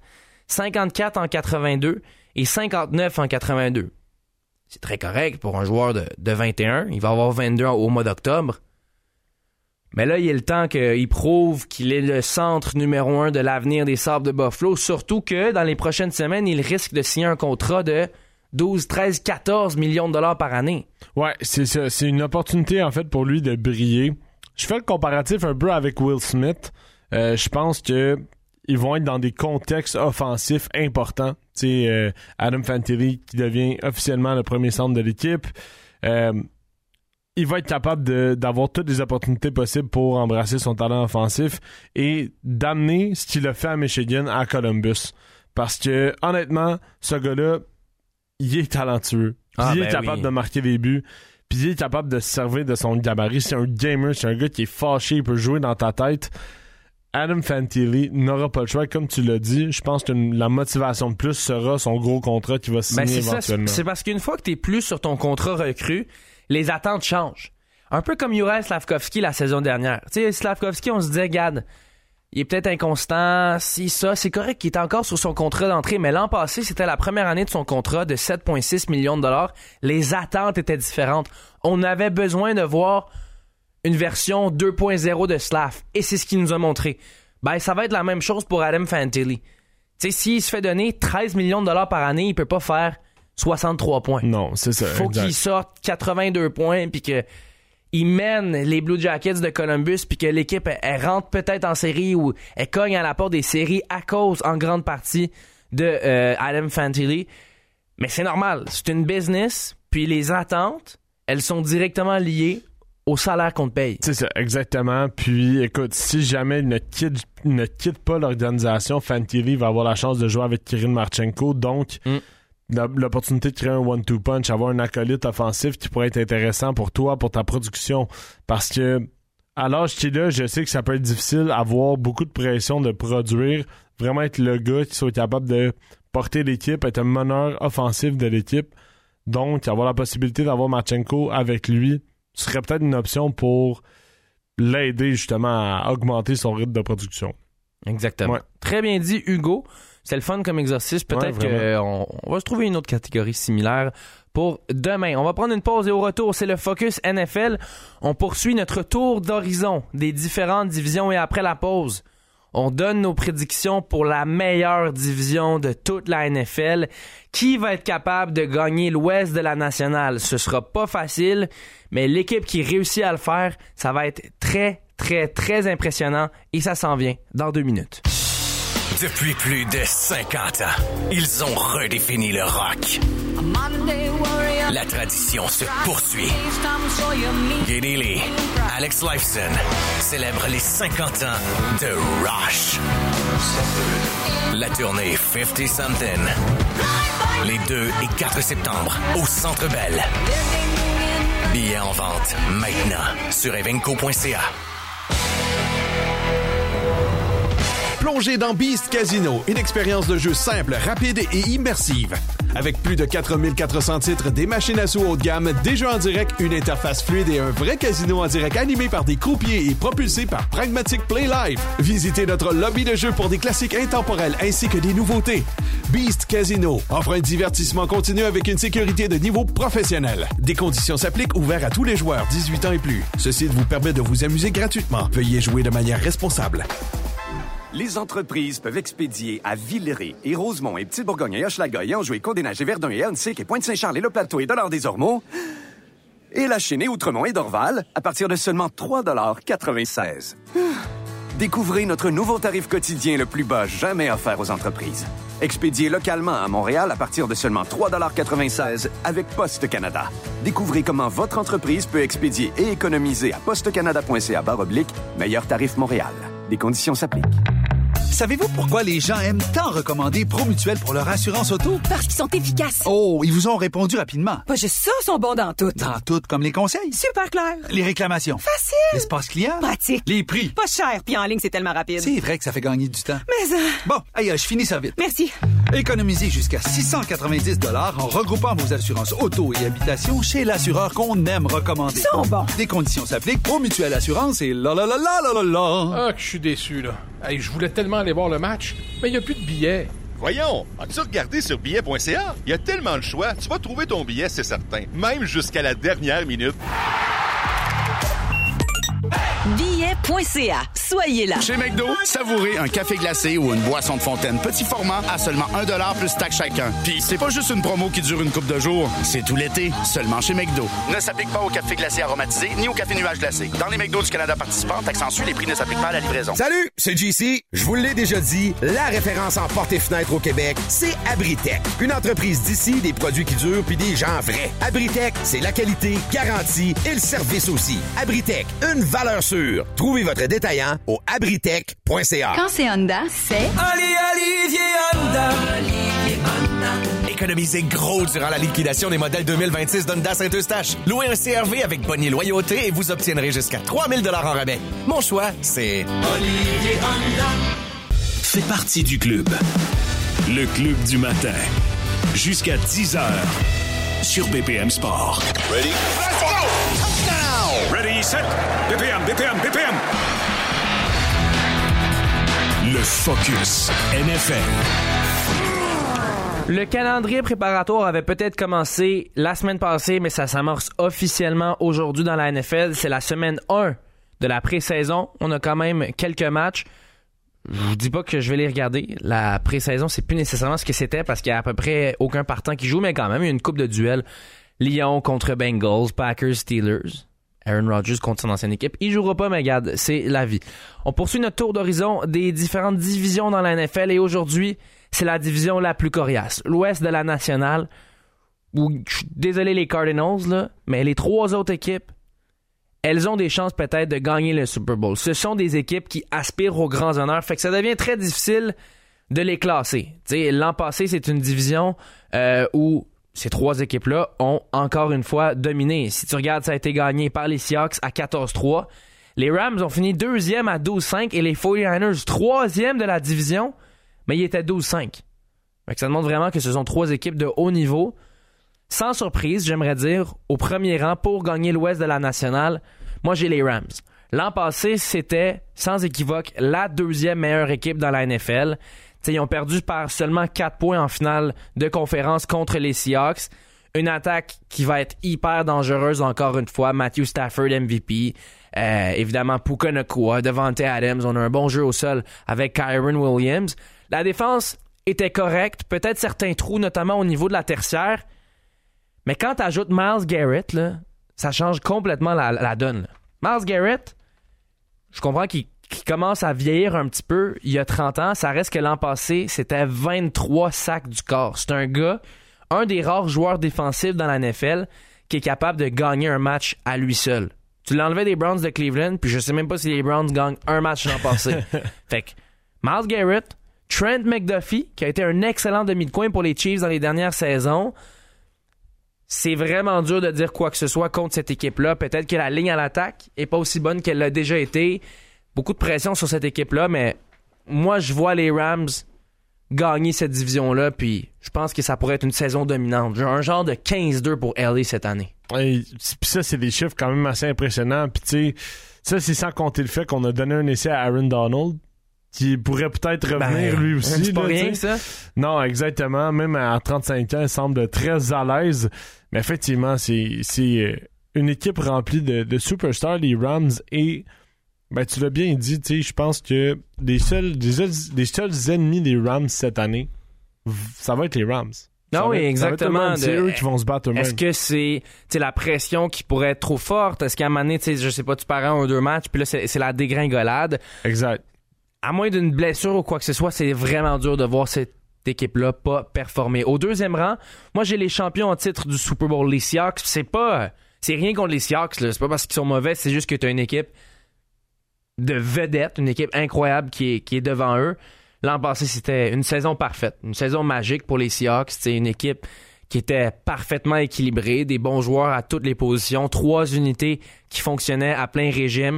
54 en 82 et 59 en 82. C'est très correct pour un joueur de 21. Il va avoir 22 au mois d'octobre. Mais là, il est le temps qu'il prouve qu'il est le centre numéro 1 de l'avenir des Sabres de Buffalo. Surtout que dans les prochaines semaines, il risque de signer un contrat de 12, 13, 14 millions de dollars par année. Ouais, c'est ça. C'est une opportunité, en fait, pour lui de briller. Je fais le comparatif un peu avec Will Smith. Je pense que ils vont être dans des contextes offensifs importants. Adam Fantilli qui devient officiellement le premier centre de l'équipe. Il va être capable d'avoir toutes les opportunités possibles pour embrasser son talent offensif et d'amener ce qu'il a fait à Michigan à Columbus. Parce que, honnêtement, ce gars-là, il est talentueux. Il est capable de marquer des buts. Puis il est capable de se servir de son gabarit. C'est un gamer, c'est un gars qui est fâché, il peut jouer dans ta tête. Adam Fantilli n'aura pas le choix. Comme tu l'as dit, je pense que la motivation de plus sera son gros contrat qui va signer éventuellement. C'est parce qu'une fois que tu es plus sur ton contrat recru, les attentes changent. Un peu comme Juraj Slafkovský la saison dernière. Tu sais, Slafkovský, on se disait, regarde, il est peut-être inconstant, c'est correct qu'il est encore sur son contrat d'entrée, mais l'an passé, c'était la première année de son contrat de 7,6 millions de dollars. Les attentes étaient différentes. On avait besoin de voir une version 2.0 de Slav. Et c'est ce qu'il nous a montré. Ben, ça va être la même chose pour Adam Fantilli. Tu sais, s'il se fait donner 13 millions de dollars par année, il peut pas faire 63 points. Non, c'est ça. Faut qu'il sorte 82 points puis que il mène les Blue Jackets de Columbus puis que l'équipe, elle rentre peut-être en série ou elle cogne à la porte des séries à cause, en grande partie, de Adam Fantilli. Mais c'est normal. C'est une business. Puis les attentes, elles sont directement liées au salaire qu'on te paye. C'est ça, exactement. Puis, écoute, si jamais il ne quitte pas l'organisation, Fantilli va avoir la chance de jouer avec Kirill Marchenko. Donc, l'opportunité de créer un 1-2 punch, avoir un acolyte offensif qui pourrait être intéressant pour toi, pour ta production. Parce que, à l'âge qu'il a, je sais que ça peut être difficile, avoir beaucoup de pression de produire, vraiment être le gars qui soit capable de porter l'équipe, être un meneur offensif de l'équipe. Donc, avoir la possibilité d'avoir Marchenko avec lui serait peut-être une option pour l'aider justement à augmenter son rythme de production. Exactement. Ouais. Très bien dit, Hugo. C'est le fun comme exercice. Peut-être qu'on va se trouver une autre catégorie similaire pour demain. On va prendre une pause et au retour, c'est le Focus NFL. On poursuit notre tour d'horizon des différentes divisions et après la pause, On donne nos prédictions pour la meilleure division de toute la NFL. Qui va être capable de gagner l'Ouest de la Nationale? Ce sera pas facile, mais l'équipe qui réussit à le faire, ça va être très, très, très impressionnant et ça s'en vient dans 2 minutes. Depuis plus de 50 ans, ils ont redéfini le rock. La tradition se poursuit. Geddy Lee, Alex Lifeson célèbrent les 50 ans de Rush. La tournée 50 Something. Les 2 et 4 septembre au Centre Bell. Billets en vente maintenant sur evenco.ca. Plongez dans Beast Casino, une expérience de jeu simple, rapide et immersive. Avec plus de 4400 titres, des machines à sous haut de gamme, des jeux en direct, une interface fluide et un vrai casino en direct animé par des croupiers et propulsé par Pragmatic Play Live. Visitez notre lobby de jeu pour des classiques intemporels ainsi que des nouveautés. Beast Casino offre un divertissement continu avec une sécurité de niveau professionnel. Des conditions s'appliquent, ouverts à tous les joueurs 18 ans et plus. Ce site vous permet de vous amuser gratuitement. Veuillez jouer de manière responsable. Les entreprises peuvent expédier à Villeray et Rosemont et Petite-Bourgogne et Hochelaga et Anjou et Côte-des-Neiges et Verdun et Huntsic et Pointe-Saint-Charles et Le Plateau et Dollard-des-Ormeaux et La Chênaie, Outremont et Dorval à partir de seulement 3,96 $. Découvrez notre nouveau tarif quotidien le plus bas jamais offert aux entreprises. Expédié localement à Montréal à partir de seulement 3,96 $ avec Poste Canada. Découvrez comment votre entreprise peut expédier et économiser à postecanada.ca/meilleur tarif Montréal. Les conditions s'appliquent. Savez-vous pourquoi les gens aiment tant recommander Promutuel pour leur assurance auto? Parce qu'ils sont efficaces. Oh, ils vous ont répondu rapidement. Pas juste ça, ils sont bons dans tout. Dans tout, comme les conseils. Super clair. Les réclamations. Facile. L'espace client. Pratique. Les prix. Pas cher, puis en ligne, c'est tellement rapide. C'est vrai que ça fait gagner du temps. Mais Bon, hey, je finis ça vite. Merci. Économisez jusqu'à 690 $ en regroupant vos assurances auto et habitation chez l'assureur qu'on aime recommander. Ils sont bons. Des conditions s'appliquent. Promutuel Assurance et la. Ah, que je suis déçu, là. Hey, je voulais tellement aller voir le match, mais il n'y a plus de billets. Voyons, as-tu regardé sur billet.ca? Il y a tellement de choix, tu vas trouver ton billet, c'est certain. Même jusqu'à la dernière minute. Billet.ca. Soyez là. Chez McDo, savourez un café glacé ou une boisson de fontaine petit format à seulement 1$ plus taxe chacun. Puis c'est pas juste une promo qui dure une couple de jours, c'est tout l'été, seulement chez McDo. Ne s'applique pas au café glacé aromatisé ni au café nuage glacé. Dans les McDo du Canada participants, taxe en sus, les prix ne s'appliquent pas à la livraison. Salut, c'est JC. Je vous l'ai déjà dit, la référence en portes et fenêtres au Québec, c'est Abritech. Une entreprise d'ici, des produits qui durent puis des gens vrais. Abritech, c'est la qualité, garantie et le service aussi. Abritech, une valeur sûre. Trouvez votre détaillant au abritech.ca. Quand c'est Honda, c'est Olivier Honda. Économisez gros durant la liquidation des modèles 2026 d'Honda Saint-Eustache. Louez un CR-V avec bonnier loyauté et vous obtiendrez jusqu'à 3 000 $ en rabais. Mon choix, c'est Olivier Honda. Fais partie du club. Le club du matin. Jusqu'à 10h. Sur BPM Sport. Ready? Let's go! Touchdown! Ready, set. BPM. Le Focus NFL. Le calendrier préparatoire avait peut-être commencé la semaine passée, mais ça s'amorce officiellement aujourd'hui dans la NFL. C'est la semaine 1 de la pré-saison. On a quand même quelques matchs. Je vous dis pas que je vais les regarder. La pré-saison, c'est plus nécessairement ce que c'était parce qu'il y a à peu près aucun partant qui joue, mais quand même, il y a une couple de duels. Lions contre Bengals, Packers, Steelers. Aaron Rodgers contre son ancienne équipe. Il jouera pas, mais regarde, c'est la vie. On poursuit notre tour d'horizon des différentes divisions dans la NFL et aujourd'hui, c'est la division la plus coriace. L'Ouest de la Nationale, où, je suis désolé les Cardinals, là, mais les 3 autres équipes, elles ont des chances peut-être de gagner le Super Bowl. Ce sont des équipes qui aspirent aux grands honneurs, fait que ça devient très difficile de les classer. T'sais, l'an passé, c'est une division où ces 3 équipes-là ont encore une fois dominé. Si tu regardes, ça a été gagné par les Seahawks à 14-3. Les Rams ont fini 2e à 12-5 et les 49ers 3e de la division, mais ils étaient 12-5. Fait que ça demande vraiment que ce sont 3 équipes de haut niveau. Sans surprise, j'aimerais dire, au premier rang pour gagner l'Ouest de la Nationale, moi j'ai les Rams. L'an passé, c'était sans équivoque la 2e meilleure équipe dans la NFL. T'sais, ils ont perdu par seulement 4 points en finale de conférence contre les Seahawks. Une attaque qui va être hyper dangereuse encore une fois. Matthew Stafford, MVP. Évidemment, Puka Nacua, Devante Adams. On a un bon jeu au sol avec Kyren Williams. La défense était correcte. Peut-être certains trous, notamment au niveau de la tertiaire. Mais quand tu ajoutes Myles Garrett, là, ça change complètement la donne. Là. Myles Garrett, je comprends qu'il commence à vieillir un petit peu. Il y a 30 ans. Ça reste que l'an passé, c'était 23 sacs du corps. C'est un gars, un des rares joueurs défensifs dans la NFL qui est capable de gagner un match à lui seul. Tu l'enlevais des Browns de Cleveland, puis je sais même pas si les Browns gagnent un match l'an passé. Fait que Myles Garrett, Trent McDuffie, qui a été un excellent demi de coin pour les Chiefs dans les dernières saisons. C'est vraiment dur de dire quoi que ce soit contre cette équipe-là. Peut-être que la ligne à l'attaque est pas aussi bonne qu'elle l'a déjà été. Beaucoup de pression sur cette équipe-là, mais moi, je vois les Rams gagner cette division-là, puis je pense que ça pourrait être une saison dominante. Un genre de 15-2 pour LA cette année. Puis ça, c'est des chiffres quand même assez impressionnants. Puis tu sais, ça, c'est sans compter le fait qu'on a donné un essai à Aaron Donald, qui pourrait peut-être revenir lui aussi. C'est pas là, rien, ça? Non, exactement. Même à 35 ans, il semble très à l'aise. Mais effectivement, c'est une équipe remplie de superstars, les Rams, et ben, tu l'as bien dit, tu sais, je pense que les seuls ennemis des Rams cette année, ça va être les Rams. Non, oui, exactement. C'est eux qui vont se battre eux-mêmes. Est-ce que c'est la pression qui pourrait être trop forte? Est-ce qu'à un moment donné, je sais pas, tu pars un ou deux matchs, puis là, c'est la dégringolade? Exact. À moins d'une blessure ou quoi que ce soit, c'est vraiment dur de voir cette équipe-là pas performer. Au deuxième rang, moi, j'ai les champions en titre du Super Bowl, les Seahawks. C'est rien contre les Seahawks, là. C'est pas parce qu'ils sont mauvais, c'est juste que tu as une équipe de vedettes, une équipe incroyable qui est devant eux. L'an passé, c'était une saison parfaite, une saison magique pour les Seahawks. C'est une équipe qui était parfaitement équilibrée, des bons joueurs à toutes les positions, 3 unités qui fonctionnaient à plein régime,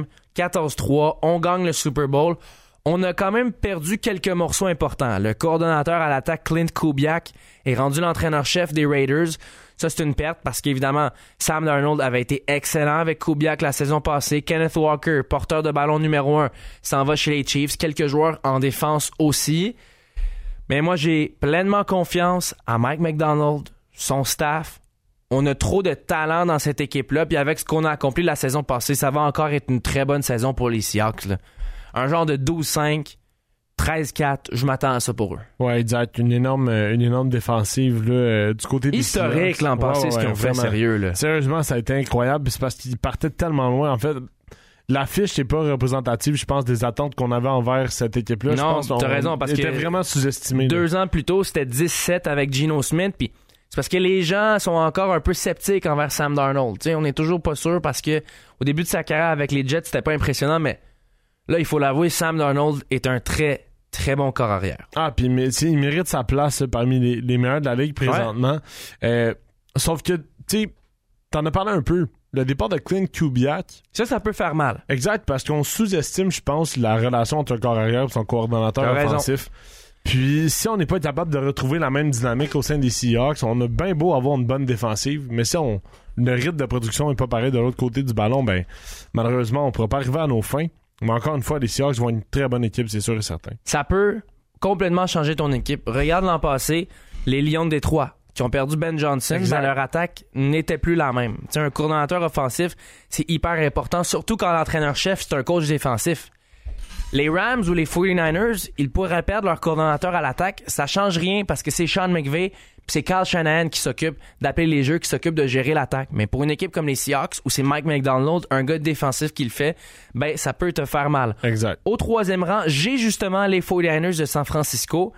14-3, on gagne le Super Bowl. On a quand même perdu quelques morceaux importants. Le coordonnateur à l'attaque, Clint Kubiak, est rendu l'entraîneur-chef des Raiders. Ça, c'est une perte parce qu'évidemment, Sam Darnold avait été excellent avec Kubiak la saison passée. Kenneth Walker, porteur de ballon numéro 1, s'en va chez les Chiefs. Quelques joueurs en défense aussi. Mais moi, j'ai pleinement confiance à Mike McDonald, son staff. On a trop de talent dans cette équipe-là. Puis avec ce qu'on a accompli la saison passée, ça va encore être une très bonne saison pour les Seahawks, là. Un genre de 12-5, 13-4, je m'attends à ça pour eux. Ouais, exact. Une énorme défensive là, du côté des Seahawks. Historique l'an passé, ce qu'ils ont fait, sérieux. Là. Sérieusement, ça a été incroyable. C'est parce qu'ils partaient tellement loin. En fait, l'affiche n'est pas représentative, je pense, des attentes qu'on avait envers cette équipe-là. Non, je pense t'as raison, parce que était vraiment sous-estimé. 2 ans plus tôt, c'était 17 avec Geno Smith, puis c'est parce que les gens sont encore un peu sceptiques envers Sam Darnold. T'sais, on n'est toujours pas sûr parce que au début de sa carrière avec les Jets, c'était pas impressionnant, mais là, il faut l'avouer, Sam Darnold est un très, très bon corps arrière. Ah, puis il mérite sa place parmi les meilleurs de la Ligue présentement. Ouais. Sauf que, tu sais, t'en as parlé un peu. Le départ de Clint Kubiak. Ça peut faire mal. Exact, parce qu'on sous-estime, je pense, la relation entre un corps arrière et son coordonnateur offensif. Puis, si on n'est pas capable de retrouver la même dynamique au sein des Seahawks, on a bien beau avoir une bonne défensive, mais si le rythme de production n'est pas pareil de l'autre côté du ballon, ben malheureusement, on ne pourra pas arriver à nos fins. Mais encore une fois, les Seahawks vont être une très bonne équipe, c'est sûr et certain. Ça peut complètement changer ton équipe. Regarde l'an passé, les Lions de Détroit, qui ont perdu Ben Johnson, mais leur attaque n'était plus la même. T'sais, un coordonnateur offensif, c'est hyper important, surtout quand l'entraîneur-chef, c'est un coach défensif. Les Rams ou les 49ers, ils pourraient perdre leur coordonnateur à l'attaque. Ça change rien parce que c'est Sean McVay puis c'est Kyle Shanahan qui s'occupe d'appeler les jeux, qui s'occupe de gérer l'attaque. Mais pour une équipe comme les Seahawks, où c'est Mike McDonald, un gars défensif qui le fait, ben ça peut te faire mal. Exact. Au 3e rang, j'ai justement les 49ers de San Francisco,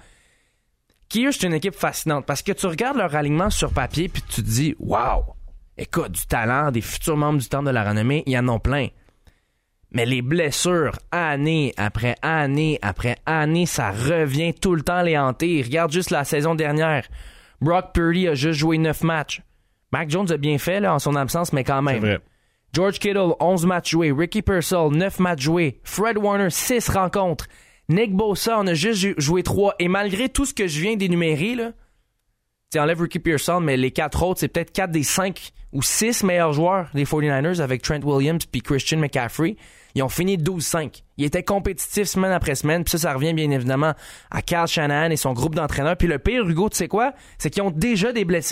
qui eux, c'est une équipe fascinante parce que tu regardes leur alignement sur papier puis tu te dis « Wow! Écoute, du talent, des futurs membres du Temple de la Renommée, il y en a plein. » Mais les blessures, année après année après année, ça revient tout le temps les hanter. Regarde juste la saison dernière. Brock Purdy a juste joué 9 matchs. Mac Jones a bien fait là, en son absence, mais quand même. C'est vrai. George Kittle, 11 matchs joués. Ricky Pearsall, 9 matchs joués. Fred Warner, 6 rencontres. Nick Bosa, on a juste joué 3. Et malgré tout ce que je viens d'énumérer, là, tu enlèves Ricky Pearsall, mais les 4 autres, c'est peut-être 4 des 5 ou 6 meilleurs joueurs des 49ers avec Trent Williams puis Christian McCaffrey. Ils ont fini 12-5. Ils étaient compétitifs semaine après semaine. Puis ça revient bien évidemment à Kyle Shanahan et son groupe d'entraîneurs. Puis le pire, Hugo, tu sais quoi? C'est qu'ils ont déjà des blessés.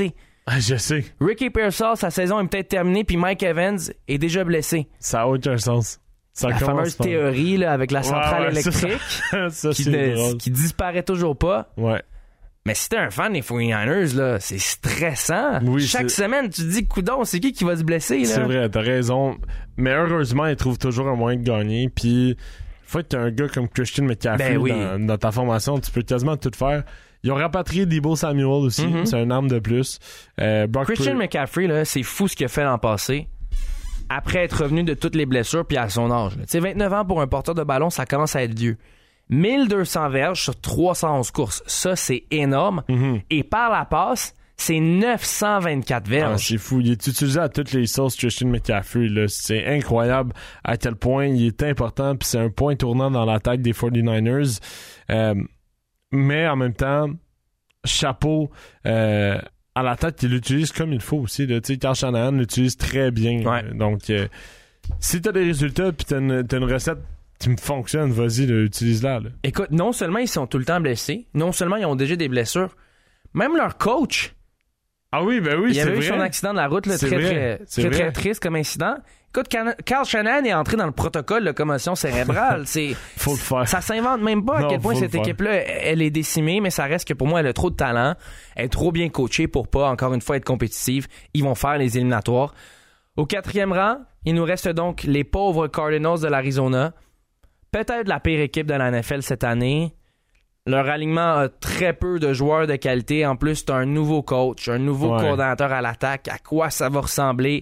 Ah, je sais. Ricky Pearsall, sa saison est peut-être terminée, puis Mike Evans est déjà blessé. Ça n'a aucun sens. La fameuse théorie là, avec la centrale électrique ça, qui disparaît toujours pas. Ouais. Mais si t'es un fan des 49ers, là, c'est stressant. Oui, chaque semaine, tu te dis, coudonc, c'est qui va se blesser? Là? C'est vrai, t'as raison. Mais heureusement, ils trouvent toujours un moyen de gagner. Puis, faut que t'as un gars comme Christian McCaffrey dans ta formation, tu peux quasiment tout faire. Ils ont rapatrié Deebo Samuel aussi. C'est une arme de plus. Christian McCaffrey, là, c'est fou ce qu'il a fait l'an passé. Après être revenu de toutes les blessures, puis à son âge. Tu sais, 29 ans pour un porteur de ballon, ça commence à être vieux. 1200 verges sur 311 courses. Ça, c'est énorme. Et par la passe, c'est 924 verges. Ah, c'est fou. Il est utilisé à toutes les sauces, Christian McCaffrey. Là. C'est incroyable à quel point il est important, puis c'est un point tournant dans l'attaque des 49ers. Mais en même temps, chapeau à l'attaque, il l'utilise comme il faut aussi. Carl Shanahan l'utilise très bien. Ouais. Donc, si t'as des résultats puis t'as une recette qui me fonctionne, vas-y, utilise-la. Là. Écoute, non seulement ils sont tout le temps blessés, non seulement ils ont déjà des blessures, même leur coach. Ah oui, ben oui, c'est vrai. Il y avait eu son accident de la route, là, très triste comme incident. Écoute, Carl Shanahan est entré dans le protocole de commotion cérébrale. Faut le faire. Ça s'invente même pas à quel point cette équipe-là, elle est décimée, mais ça reste que pour moi, elle a trop de talent. Elle est trop bien coachée pour pas, encore une fois, être compétitive. Ils vont faire les éliminatoires. Au 4e rang, il nous reste donc les pauvres Cardinals de l'Arizona. Peut-être la pire équipe de la NFL cette année. Leur alignement a très peu de joueurs de qualité. En plus, t'as un nouveau coach, un nouveau coordonnateur à l'attaque. À quoi ça va ressembler?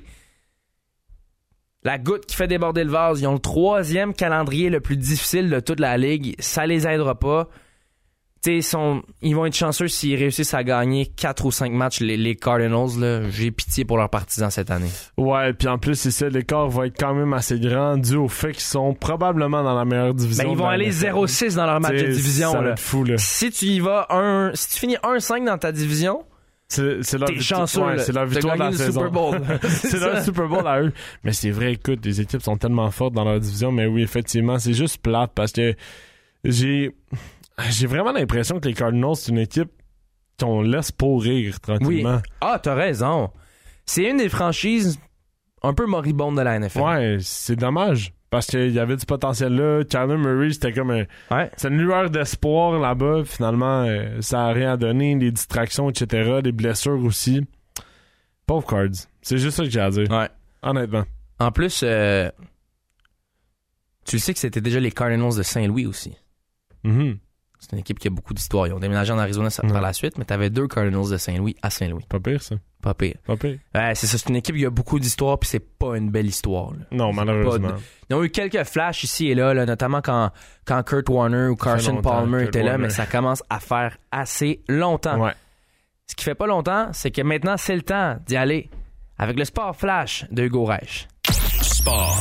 La goutte qui fait déborder le vase. Ils ont le 3e calendrier le plus difficile de toute la ligue. Ça les aidera pas. Ils vont être chanceux s'ils réussissent à gagner 4 ou 5 matchs, les Cardinals. Là. J'ai pitié pour leurs partisans cette année. Ouais, puis en plus, c'est ça, l'écart va être quand même assez grand dû au fait qu'ils sont probablement dans la meilleure division. Ben, ils vont aller 0-6 dans leur match de division. Ça va être fou, là. Si tu finis 1-5 dans ta division, c'est leur chanceux, c'est leur victoire de la saison. Super Bowl. c'est leur Super Bowl à eux. Mais c'est vrai, écoute, les équipes sont tellement fortes dans leur division, mais oui, effectivement, c'est juste plate parce que j'ai vraiment l'impression que les Cardinals, c'est une équipe qu'on laisse pourrir tranquillement. Oui. Ah, t'as raison. C'est une des franchises un peu moribondes de la NFL. Ouais, c'est dommage. Parce qu'il y avait du potentiel là. Kyler Murray, c'était comme c'est une lueur d'espoir là-bas. Finalement, ça a rien donné. Des distractions, etc. Des blessures aussi. Pauvre Cards. C'est juste ça que j'ai à dire. Ouais. Honnêtement. En plus, tu sais que c'était déjà les Cardinals de Saint-Louis aussi. C'est une équipe qui a beaucoup d'histoire. Ils ont déménagé en Arizona par la suite, mais t'avais 2 Cardinals de Saint-Louis à Saint-Louis. Pas pire, ça. Pas pire. Ouais, c'est ça. C'est une équipe qui a beaucoup d'histoire, puis c'est pas une belle histoire. Là. Non, malheureusement. Ils ont eu quelques flashs ici et là, notamment quand Kurt Warner ou Carson Palmer étaient là, mais ça commence à faire assez longtemps. Ouais. Ce qui fait pas longtemps, c'est que maintenant, c'est le temps d'y aller avec le Sport Flash de Hugo Reich. Sport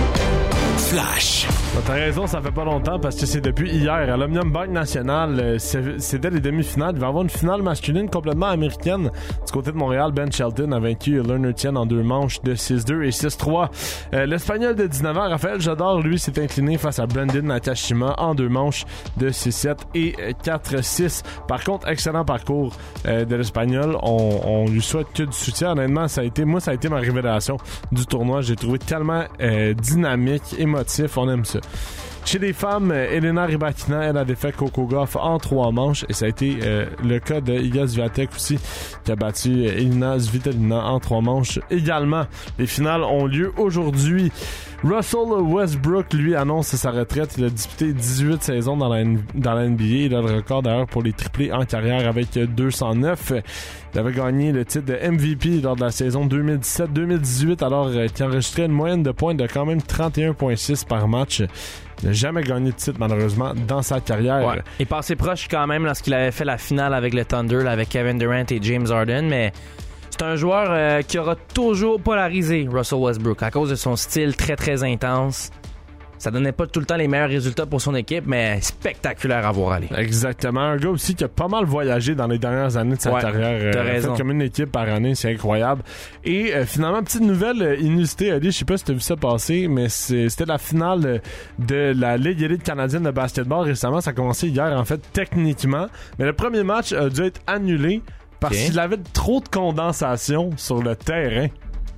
Flash. T'as raison, ça fait pas longtemps parce que c'est depuis hier à l'Omnium Bank National. C'était les demi-finales. Il va y avoir une finale masculine complètement américaine. Du côté de Montréal, Ben Shelton a vaincu Leonard Tien en 2 manches de 6-2 et 6-3. L'Espagnol de 19 ans, Raphaël Jador, lui, s'est incliné face à Brandon Nakashima en 2 manches de 6-7 et 4-6. Par contre, excellent parcours de l'Espagnol. On lui souhaite que du soutien. Honnêtement, ça a été ma révélation du tournoi. J'ai trouvé tellement dynamique, émotif. On aime ça. Chez les femmes, Elena Rybakina, elle a défait Coco Gauff en 3 manches et ça a été le cas de Iga Swiatek aussi qui a battu Elina Svitolina en 3 manches également. Les finales ont lieu aujourd'hui. Russell Westbrook, lui, annonce sa retraite. Il a disputé 18 saisons dans la NBA. Il a le record d'ailleurs pour les triplés en carrière avec 209. Il avait gagné le titre de MVP lors de la saison 2017-2018 alors qu'il enregistrait une moyenne de points de quand même 31,6 par match. Il n'a jamais gagné de titre, malheureusement, dans sa carrière. Ouais. Il passait proche quand même lorsqu'il avait fait la finale avec le Thunder, là, avec Kevin Durant et James Harden, mais c'est un joueur qui aura toujours polarisé Russell Westbrook à cause de son style très, très intense. Ça donnait pas tout le temps les meilleurs résultats pour son équipe, mais spectaculaire à voir aller. Exactement. Un gars aussi qui a pas mal voyagé dans les dernières années de sa carrière. T'as raison. Fait comme une équipe par année, c'est incroyable. Et finalement, petite nouvelle inusitée, Ali, je sais pas si t'as vu ça passer, mais c'était la finale de la Ligue élite canadienne de basketball récemment. Ça a commencé hier, en fait, techniquement. Mais le premier match a dû être annulé Parce qu'il avait trop de condensation sur le terrain.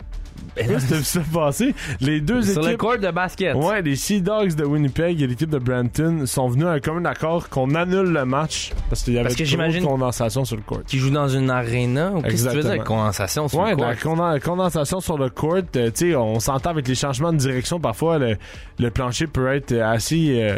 Là, c'était ça passé. Les deux sur équipes. Sur le court de basket. Ouais, les Sea Dogs de Winnipeg et l'équipe de Brampton sont venus à un commun accord qu'on annule le match parce qu'il y avait trop de condensation sur le court. Qui joue dans une arena ou qu'est-ce que tu veux dire? Condensation sur le court. Ouais, condensation sur le court. Tu sais, on s'entend avec les changements de direction. Parfois, le plancher peut être assez.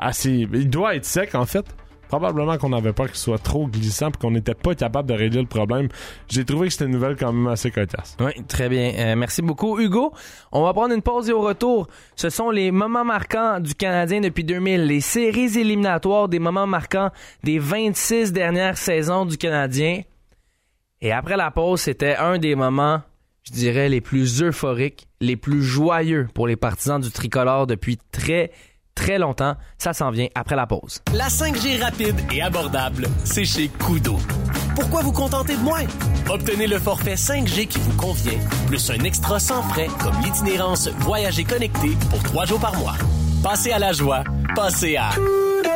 Il doit être sec, en fait. Probablement qu'on avait peur qu'il soit trop glissant et qu'on n'était pas capable de régler le problème. J'ai trouvé que c'était une nouvelle quand même assez cocasse. Oui, très bien. Merci beaucoup, Hugo. On va prendre une pause et au retour, ce sont les moments marquants du Canadien depuis 2000, les séries éliminatoires des moments marquants des 26 dernières saisons du Canadien. Et après la pause, c'était un des moments, je dirais, les plus euphoriques, les plus joyeux pour les partisans du tricolore depuis très longtemps. Ça s'en vient après la pause. La 5G rapide et abordable, c'est chez Koodo. Pourquoi vous contenter de moins? Obtenez le forfait 5G qui vous convient, plus un extra sans frais comme l'itinérance Voyager connecté pour 3 jours par mois. Passez à la joie. Passez à Koodo!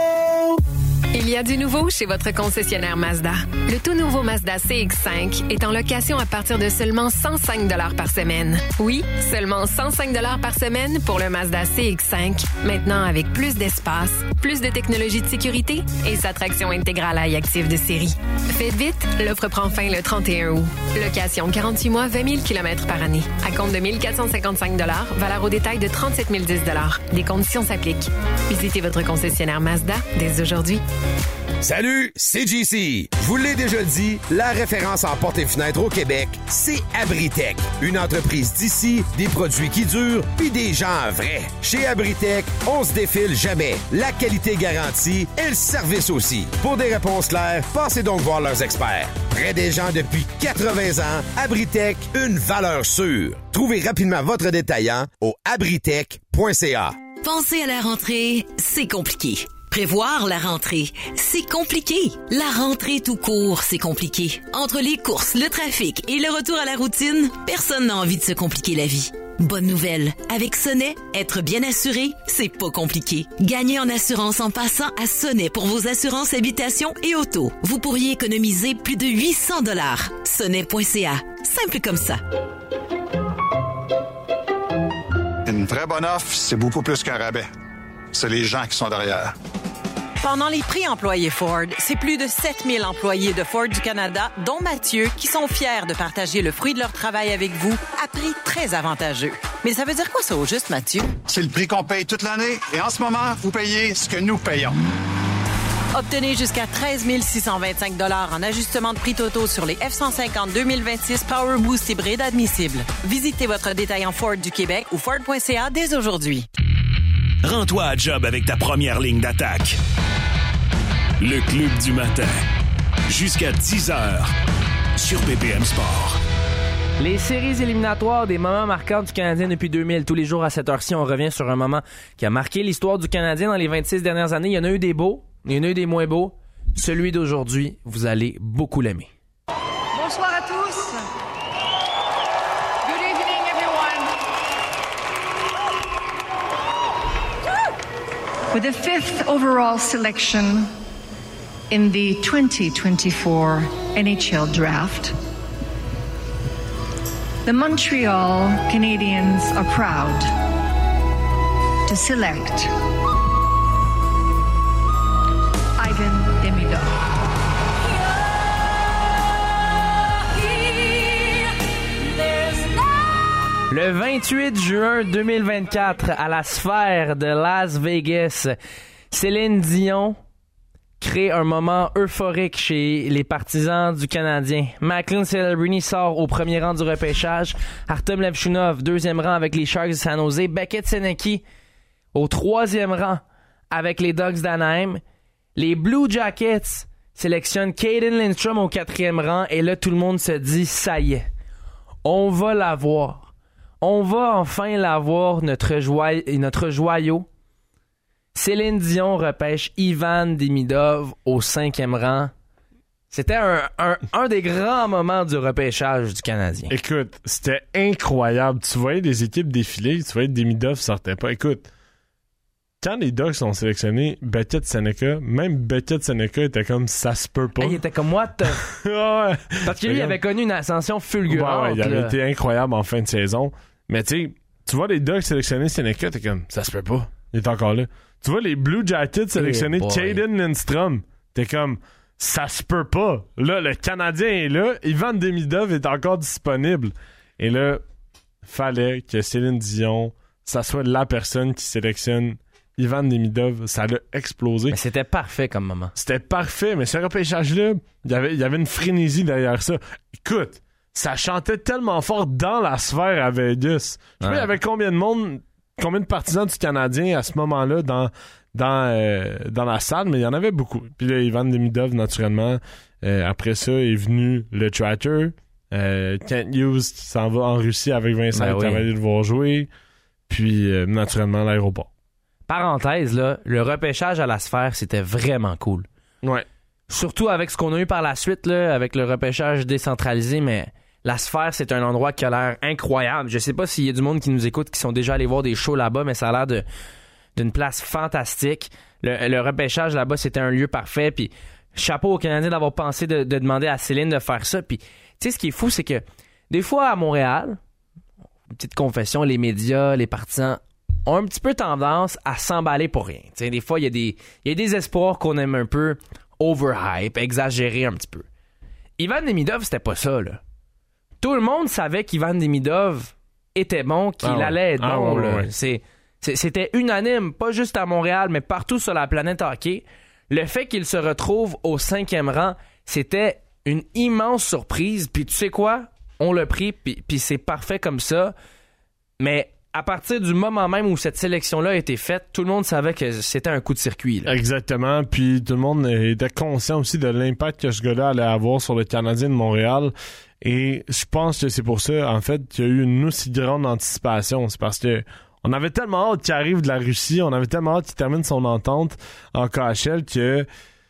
Il y a du nouveau chez votre concessionnaire Mazda. Le tout nouveau Mazda CX-5 est en location à partir de seulement 105 $ par semaine. Oui, seulement 105 $ par semaine pour le Mazda CX-5. Maintenant avec plus d'espace, plus de technologie de sécurité et sa traction intégrale à active de série. Faites vite, l'offre prend fin le 31 août. Location 48 mois, 20 000 km par année. À compte de 1 455 $, valeur au détail de 37 010 $. Des conditions s'appliquent. Visitez votre concessionnaire Mazda dès aujourd'hui. Salut, c'est JC. Je vous l'ai déjà dit, la référence en portes et fenêtres au Québec, c'est Abritech. Une entreprise d'ici, des produits qui durent, puis des gens vrais. Chez Abritech, on se défile jamais. La qualité garantie et le service aussi. Pour des réponses claires, passez donc voir leurs experts. Près des gens depuis 80 ans, Abritech, une valeur sûre. Trouvez rapidement votre détaillant au abritech.ca. Penser à la rentrée, c'est compliqué. Prévoir la rentrée, c'est compliqué. La rentrée tout court, c'est compliqué. Entre les courses, le trafic et le retour à la routine, personne n'a envie de se compliquer la vie. Bonne nouvelle, avec Sonnet, être bien assuré, c'est pas compliqué. Gagnez en assurance en passant à Sonnet pour vos assurances habitation et auto. Vous pourriez économiser plus de 800 $. Sonnet.ca, simple comme ça. Une vraie bonne offre, c'est beaucoup plus qu'un rabais. C'est les gens qui sont derrière. Pendant les prix employés Ford, c'est plus de 7000 employés de Ford du Canada, dont Mathieu, qui sont fiers de partager le fruit de leur travail avec vous à prix très avantageux. Mais ça veut dire quoi ça au juste, Mathieu? C'est le prix qu'on paye toute l'année et en ce moment, vous payez ce que nous payons. Obtenez jusqu'à 13 625 $ en ajustement de prix totaux sur les F-150 2026 Power Boost hybride admissibles. Visitez votre détaillant Ford du Québec ou Ford.ca dès aujourd'hui. Rends-toi à job avec ta première ligne d'attaque. Le Club du matin. Jusqu'à 10h sur BPM Sport. Les séries éliminatoires des moments marquants du Canadien depuis 2000. Tous les jours à cette heure-ci, on revient sur un moment qui a marqué l'histoire du Canadien dans les 26 dernières années. Il y en a eu des beaux, il y en a eu des moins beaux. Celui d'aujourd'hui, vous allez beaucoup l'aimer. Bonsoir à tous. Good evening, everyone. With the 5th overall selection in the 2024 NHL Draft, the Montreal Canadiens are proud to select Ivan Demidov. Le 28 juin 2024, à la Sphère de Las Vegas, Céline Dion crée un moment euphorique chez les partisans du Canadien. Macklin Celebrini sort au premier rang du repêchage. Artem Levchunov, deuxième rang avec les Sharks de San Jose. Beckett Senecki au troisième rang avec les Ducks d'Anaheim. Les Blue Jackets sélectionnent Caden Lindstrom au quatrième rang. Et là, tout le monde se dit, ça y est, on va l'avoir. On va enfin l'avoir, notre joyau. Céline Dion repêche Ivan Demidov au cinquième rang. C'était un des grands moments du repêchage du Canadien. Écoute, c'était incroyable. Tu voyais des équipes défiler, tu voyais Demidov sortait pas. Écoute, quand les Ducks ont sélectionné Beckett Seneca, même Beckett Seneca était comme ça se peut pas. Il était comme what? Ouais. Parce que lui, il avait connu une ascension fulgurante. Ouais, il avait été incroyable en fin de saison. Mais tu vois les Ducks sélectionner Seneca, t'es comme ça se peut pas. Il est encore là. Tu vois les Blue Jackets sélectionner Caden Lindstrom, t'es comme ça se peut pas. Là, le Canadien est là, Ivan Demidov est encore disponible. Et là, fallait que Céline Dion, ça soit la personne qui sélectionne Ivan Demidov. Ça l'a explosé. Mais c'était parfait comme moment. C'était parfait, mais ce repêchage-là, il y avait une frénésie derrière ça. Écoute, ça chantait tellement fort dans la sphère à Vegas. Je sais pas, il y avait combien de partisans du Canadien à ce moment-là dans la salle, mais il y en avait beaucoup. Puis là, Ivan Demidov, naturellement, après ça, est venu le Tracker. Kent Hughes qui s'en va en Russie avec Vincent et Cavalier de voir jouer. Puis, naturellement, l'aéroport. Parenthèse, là, le repêchage à la sphère, c'était vraiment cool. Ouais. Surtout avec ce qu'on a eu par la suite, là, avec le repêchage décentralisé, mais la sphère, c'est un endroit qui a l'air incroyable. Je sais pas s'il y a du monde qui nous écoute qui sont déjà allés voir des shows là-bas, mais ça a l'air d'une place fantastique. Le repêchage là-bas, c'était un lieu parfait. Puis chapeau aux Canadiens d'avoir pensé de demander à Céline de faire ça. Puis tu sais, ce qui est fou, c'est que des fois à Montréal, une petite confession, les médias, les partisans ont un petit peu tendance à s'emballer pour rien. T'sais, des fois, il y a des espoirs qu'on aime un peu overhype, exagérer un petit peu. Ivan Demidov, c'était pas ça, là. Tout le monde savait qu'Ivan Demidov était bon, qu'il allait être bon. Là. C'était unanime, pas juste à Montréal, mais partout sur la planète hockey. Le fait qu'il se retrouve au 5e rang, c'était une immense surprise. Puis tu sais quoi? On l'a pris, puis c'est parfait comme ça. Mais à partir du moment même où cette sélection-là a été faite, tout le monde savait que c'était un coup de circuit. Là. Exactement. Puis tout le monde était conscient aussi de l'impact que ce gars-là allait avoir sur le Canadien de Montréal. Et je pense que c'est pour ça, en fait, qu'il y a eu une aussi grande anticipation. C'est parce que on avait tellement hâte qu'il arrive de la Russie, on avait tellement hâte qu'il termine son entente en KHL que,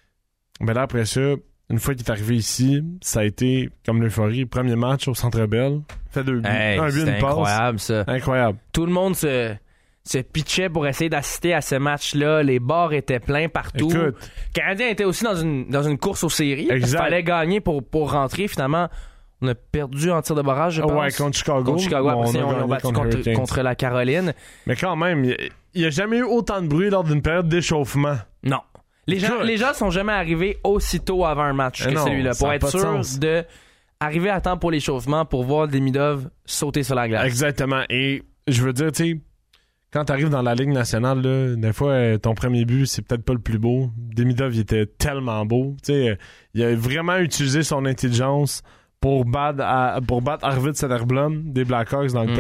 ben là, après ça, une fois qu'il est arrivé ici, ça a été comme l'euphorie. Premier match au Centre Bell, fait 2 buts, un but, une passe. Incroyable, ça. Incroyable. Tout le monde se pitchait pour essayer d'assister à ce match-là. Les bars étaient pleins partout. Écoute, le Canadien était aussi dans une course aux séries. Exact. Il fallait gagner pour rentrer. Finalement, on a perdu en tir de barrage, je pense. Ouais, contre Chicago. Contre Chicago, après on a battu contre la Caroline. Mais quand même, il n'y a jamais eu autant de bruit lors d'une période d'échauffement. Non. Les gens sont jamais arrivés aussitôt avant un match que celui-là, pour être sûr de arriver à temps pour l'échauffement, pour voir Demidov sauter sur la glace. Exactement. Et je veux dire, tu sais, quand t'arrives dans la Ligue nationale, là, des fois, ton premier but, c'est peut-être pas le plus beau. Demidov, il était tellement beau. Tu sais, il a vraiment utilisé son intelligence pour battre Arvid Söderblom des Blackhawks dans le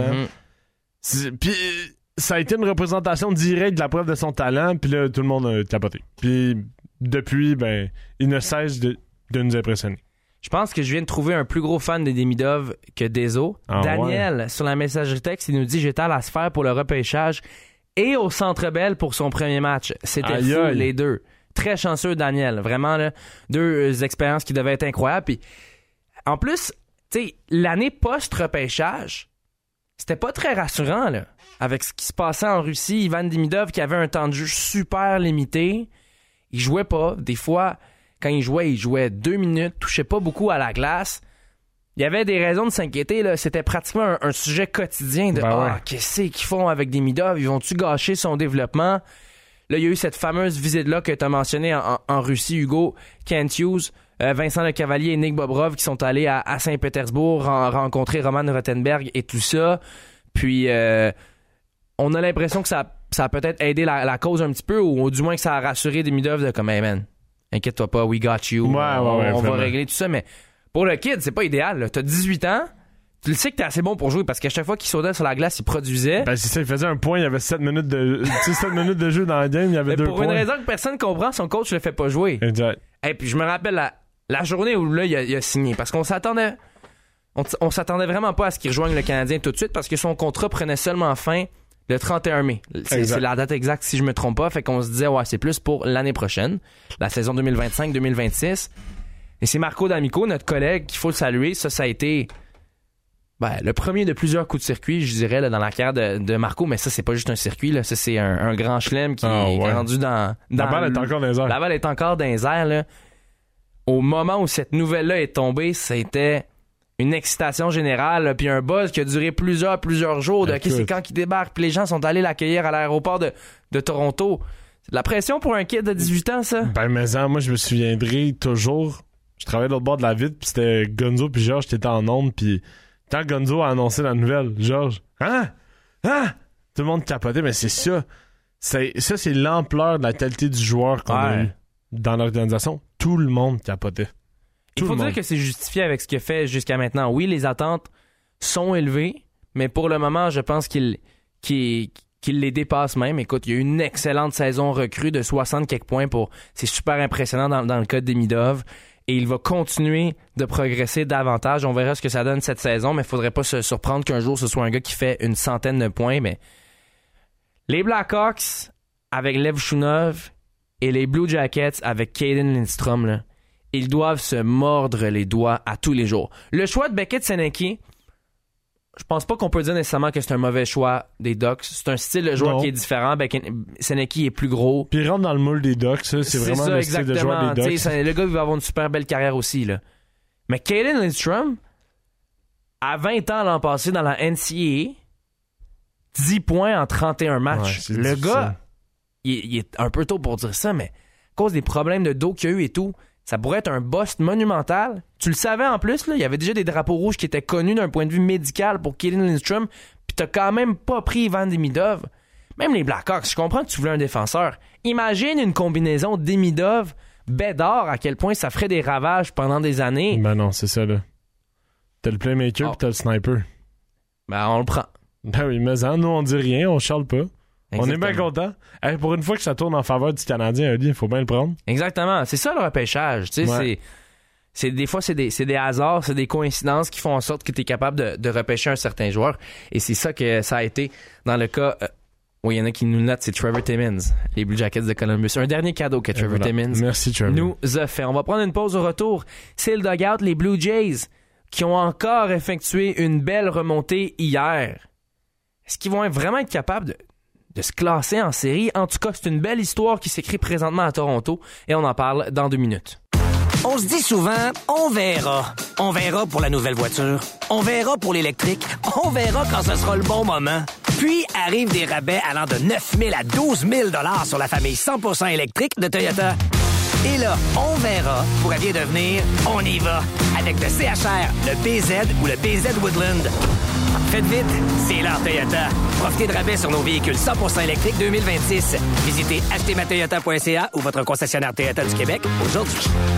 temps. Puis ça a été une représentation directe de la preuve de son talent, puis là, tout le monde a capoté. Puis depuis, ben, il ne cesse de nous impressionner. Je pense que je viens de trouver un plus gros fan de Demidov que Dezo. Daniel, sur la messagerie texte, il nous dit « J'étais à la sphère pour le repêchage et au Centre Bell pour son premier match. » C'était fou, les deux. Très chanceux, Daniel. Vraiment, là, 2 expériences qui devaient être incroyables. Puis, en plus, tu sais, l'année post-repêchage, c'était pas très rassurant, là. Avec ce qui se passait en Russie, Ivan Demidov qui avait un temps de jeu super limité. Il jouait pas. Des fois, quand il jouait 2 minutes, touchait pas beaucoup à la glace. Il y avait des raisons de s'inquiéter, là. C'était pratiquement un sujet quotidien de qu'est-ce qu'ils font avec Demidov? Ils vont-tu gâcher son développement? Là, il y a eu cette fameuse visite-là que tu as mentionnée en Russie, Hugo, Kent Hughes, Vincent Lecavalier et Nick Bobrov qui sont allés à Saint-Pétersbourg rencontrer Roman Rothenberg et tout ça. Puis, on a l'impression que ça a peut-être aidé la cause un petit peu, ou du moins que ça a rassuré Demidov de comme, hey man, inquiète-toi pas, we got you. On va régler tout ça. Mais pour le kid, c'est pas idéal, là. T'as 18 ans, tu le sais que t'es assez bon pour jouer parce qu'à chaque fois qu'il sautait sur la glace, il produisait. Ben, c'est ça, il faisait un point, il y avait 7 minutes de jeu dans la game, il y avait 2 points. Pour une raison que personne comprend, son coach le fait pas jouer. Exact. Et puis je me rappelle la journée où là, il a signé parce qu'on s'attendait. On s'attendait vraiment pas à ce qu'il rejoigne le Canadien tout de suite parce que son contrat prenait seulement fin le 31 mai. C'est la date exacte si je me trompe pas. Fait qu'on se disait, c'est plus pour l'année prochaine, la saison 2025-2026. Et c'est Marco D'Amico, notre collègue, qu'il faut le saluer. Ça a été le premier de plusieurs coups de circuit, je dirais, là, dans la carrière de Marco, mais ça, c'est pas juste un circuit, là. Ça, c'est un grand chelem qui est rendu dans la balle est encore dans les airs. La balle est encore dans les airs, là. Au moment où cette nouvelle-là est tombée, c'était une excitation générale, puis un buzz qui a duré plusieurs jours. De c'est quand qu'il débarque, puis les gens sont allés l'accueillir à l'aéroport de Toronto. C'est de la pression pour un kid de 18 ans, ça? Moi, je me souviendrai toujours. Je travaillais de l'autre bord de la vitre, puis c'était Gonzo puis Georges qui étaient en onde, puis quand Gonzo a annoncé la nouvelle, Georges, hein? Tout le monde capotait, mais c'est ça. C'est l'ampleur de la qualité du joueur qu'on a eu dans l'organisation. Tout le monde capotait. Il faut dire que c'est justifié avec ce qu'il a fait jusqu'à maintenant. Oui, les attentes sont élevées, mais pour le moment, je pense qu'il les dépasse même. Écoute, il y a eu une excellente saison recrue de 60 quelques points c'est super impressionnant dans le cas de Demidov. Et il va continuer de progresser davantage. On verra ce que ça donne cette saison, mais il faudrait pas se surprendre qu'un jour ce soit un gars qui fait une centaine de points. Mais les Blackhawks avec Lev Shunov et les Blue Jackets avec Caden Lindstrom, là, ils doivent se mordre les doigts à tous les jours. Le choix de Beckett-Senecki, je pense pas qu'on peut dire nécessairement que c'est un mauvais choix des Ducks. C'est un style de joueur qui est différent. Senecki est plus gros. Puis il rentre dans le moule des Ducks. C'est vraiment le style de joueur des Ducks. Le gars, il va avoir une super belle carrière aussi, là. Mais Caden Lindstrom, à 20 ans l'an passé dans la NCAA, 10 points en 31 matchs. Ouais, le gars, il est un peu tôt pour dire ça, mais à cause des problèmes de dos qu'il y a eu et tout, ça pourrait être un bust monumental. Tu le savais en plus, là, il y avait déjà des drapeaux rouges qui étaient connus d'un point de vue médical pour Caden Lindstrom, puis t'as quand même pas pris Ivan Demidov. Même les Blackhawks, je comprends que tu voulais un défenseur. Imagine une combinaison Demidov, Bédard, à quel point ça ferait des ravages pendant des années. Ben non, c'est ça, là. T'as le playmaker puis t'as le sniper. Ben on le prend. Ben oui, mais nous on dit rien, on charle pas. Exactement. On est bien content. Hey, pour une fois que ça tourne en faveur du Canadien, il faut bien le prendre. Exactement. C'est ça le repêchage. Tu sais, des fois, c'est des hasards, c'est des coïncidences qui font en sorte que tu es capable de repêcher un certain joueur. Et c'est ça que ça a été dans le cas où il y en a qui nous notent, c'est Trevor Timmins, les Blue Jackets de Columbus. Un dernier cadeau que Trevor Timmins nous a fait. On va prendre une pause au retour. C'est le dugout, les Blue Jays, qui ont encore effectué une belle remontée hier. Est-ce qu'ils vont vraiment être capables de se classer en série? En tout cas, c'est une belle histoire qui s'écrit présentement à Toronto et on en parle dans 2 minutes. On se dit souvent, on verra. On verra pour la nouvelle voiture. On verra pour l'électrique. On verra quand ce sera le bon moment. Puis arrivent des rabais allant de 9 000 à 12 000 $ sur la famille 100% électrique de Toyota. Et là, on verra pourrait bien devenir on y va avec le CHR, le BZ ou le BZ Woodland. Faites vite, c'est l'heure Toyota. Profitez de rabais sur nos véhicules 100% électriques 2026. Visitez achetezmatoyota.ca ou votre concessionnaire Toyota du Québec aujourd'hui.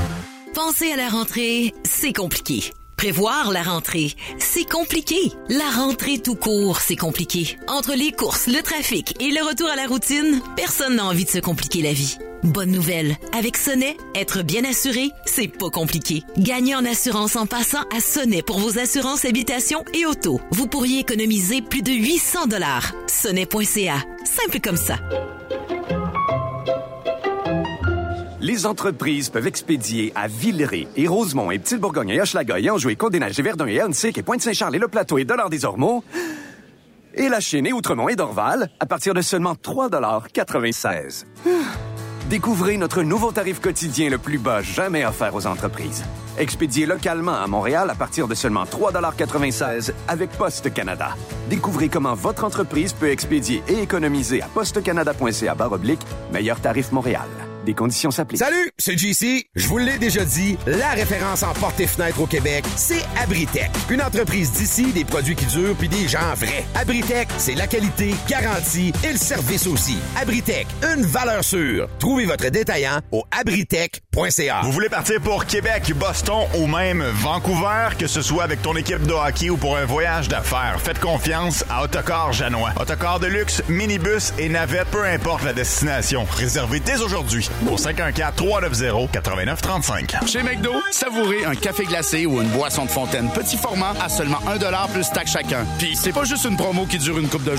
Penser à la rentrée, c'est compliqué. Prévoir la rentrée, c'est compliqué. La rentrée tout court, c'est compliqué. Entre les courses, le trafic et le retour à la routine, personne n'a envie de se compliquer la vie. Bonne nouvelle, avec Sonnet, être bien assuré, c'est pas compliqué. Gagnez en assurance en passant à Sonnet pour vos assurances habitation et auto. Vous pourriez économiser plus de 800 $. Sonnet.ca, simple comme ça. Les entreprises peuvent expédier à Villeray et Rosemont et Petite-Bourgogne et Hochelaga et Anjou et Côte-des-Neiges et Verdun et Huntsic et Pointe-Saint-Charles et Le Plateau et Dollard-des-Ormeaux et La Chênaie, Outremont et Dorval à partir de seulement 3,96 $. Découvrez notre nouveau tarif quotidien le plus bas jamais offert aux entreprises. Expédié localement à Montréal à partir de seulement 3,96 $ avec Poste Canada. Découvrez comment votre entreprise peut expédier et économiser à postecanada.ca/meilleur tarif Montréal. Des conditions s'appliquent. Salut, c'est JC. Je vous l'ai déjà dit, la référence en portes et fenêtres au Québec, c'est Abritech. Une entreprise d'ici, des produits qui durent puis des gens vrais. Abritech, c'est la qualité, garantie et le service aussi. Abritech, une valeur sûre. Trouvez votre détaillant au abritech.ca. Vous voulez partir pour Québec, Boston ou même Vancouver, que ce soit avec ton équipe de hockey ou pour un voyage d'affaires, faites confiance à Autocar Janois. Autocar de luxe, minibus et navette, peu importe la destination. Réservez dès aujourd'hui au 514-390-8935. Chez McDo, savourez un café glacé ou une boisson de fontaine petit format à seulement $1 plus taxe chacun. Puis c'est pas juste une promo qui dure une couple de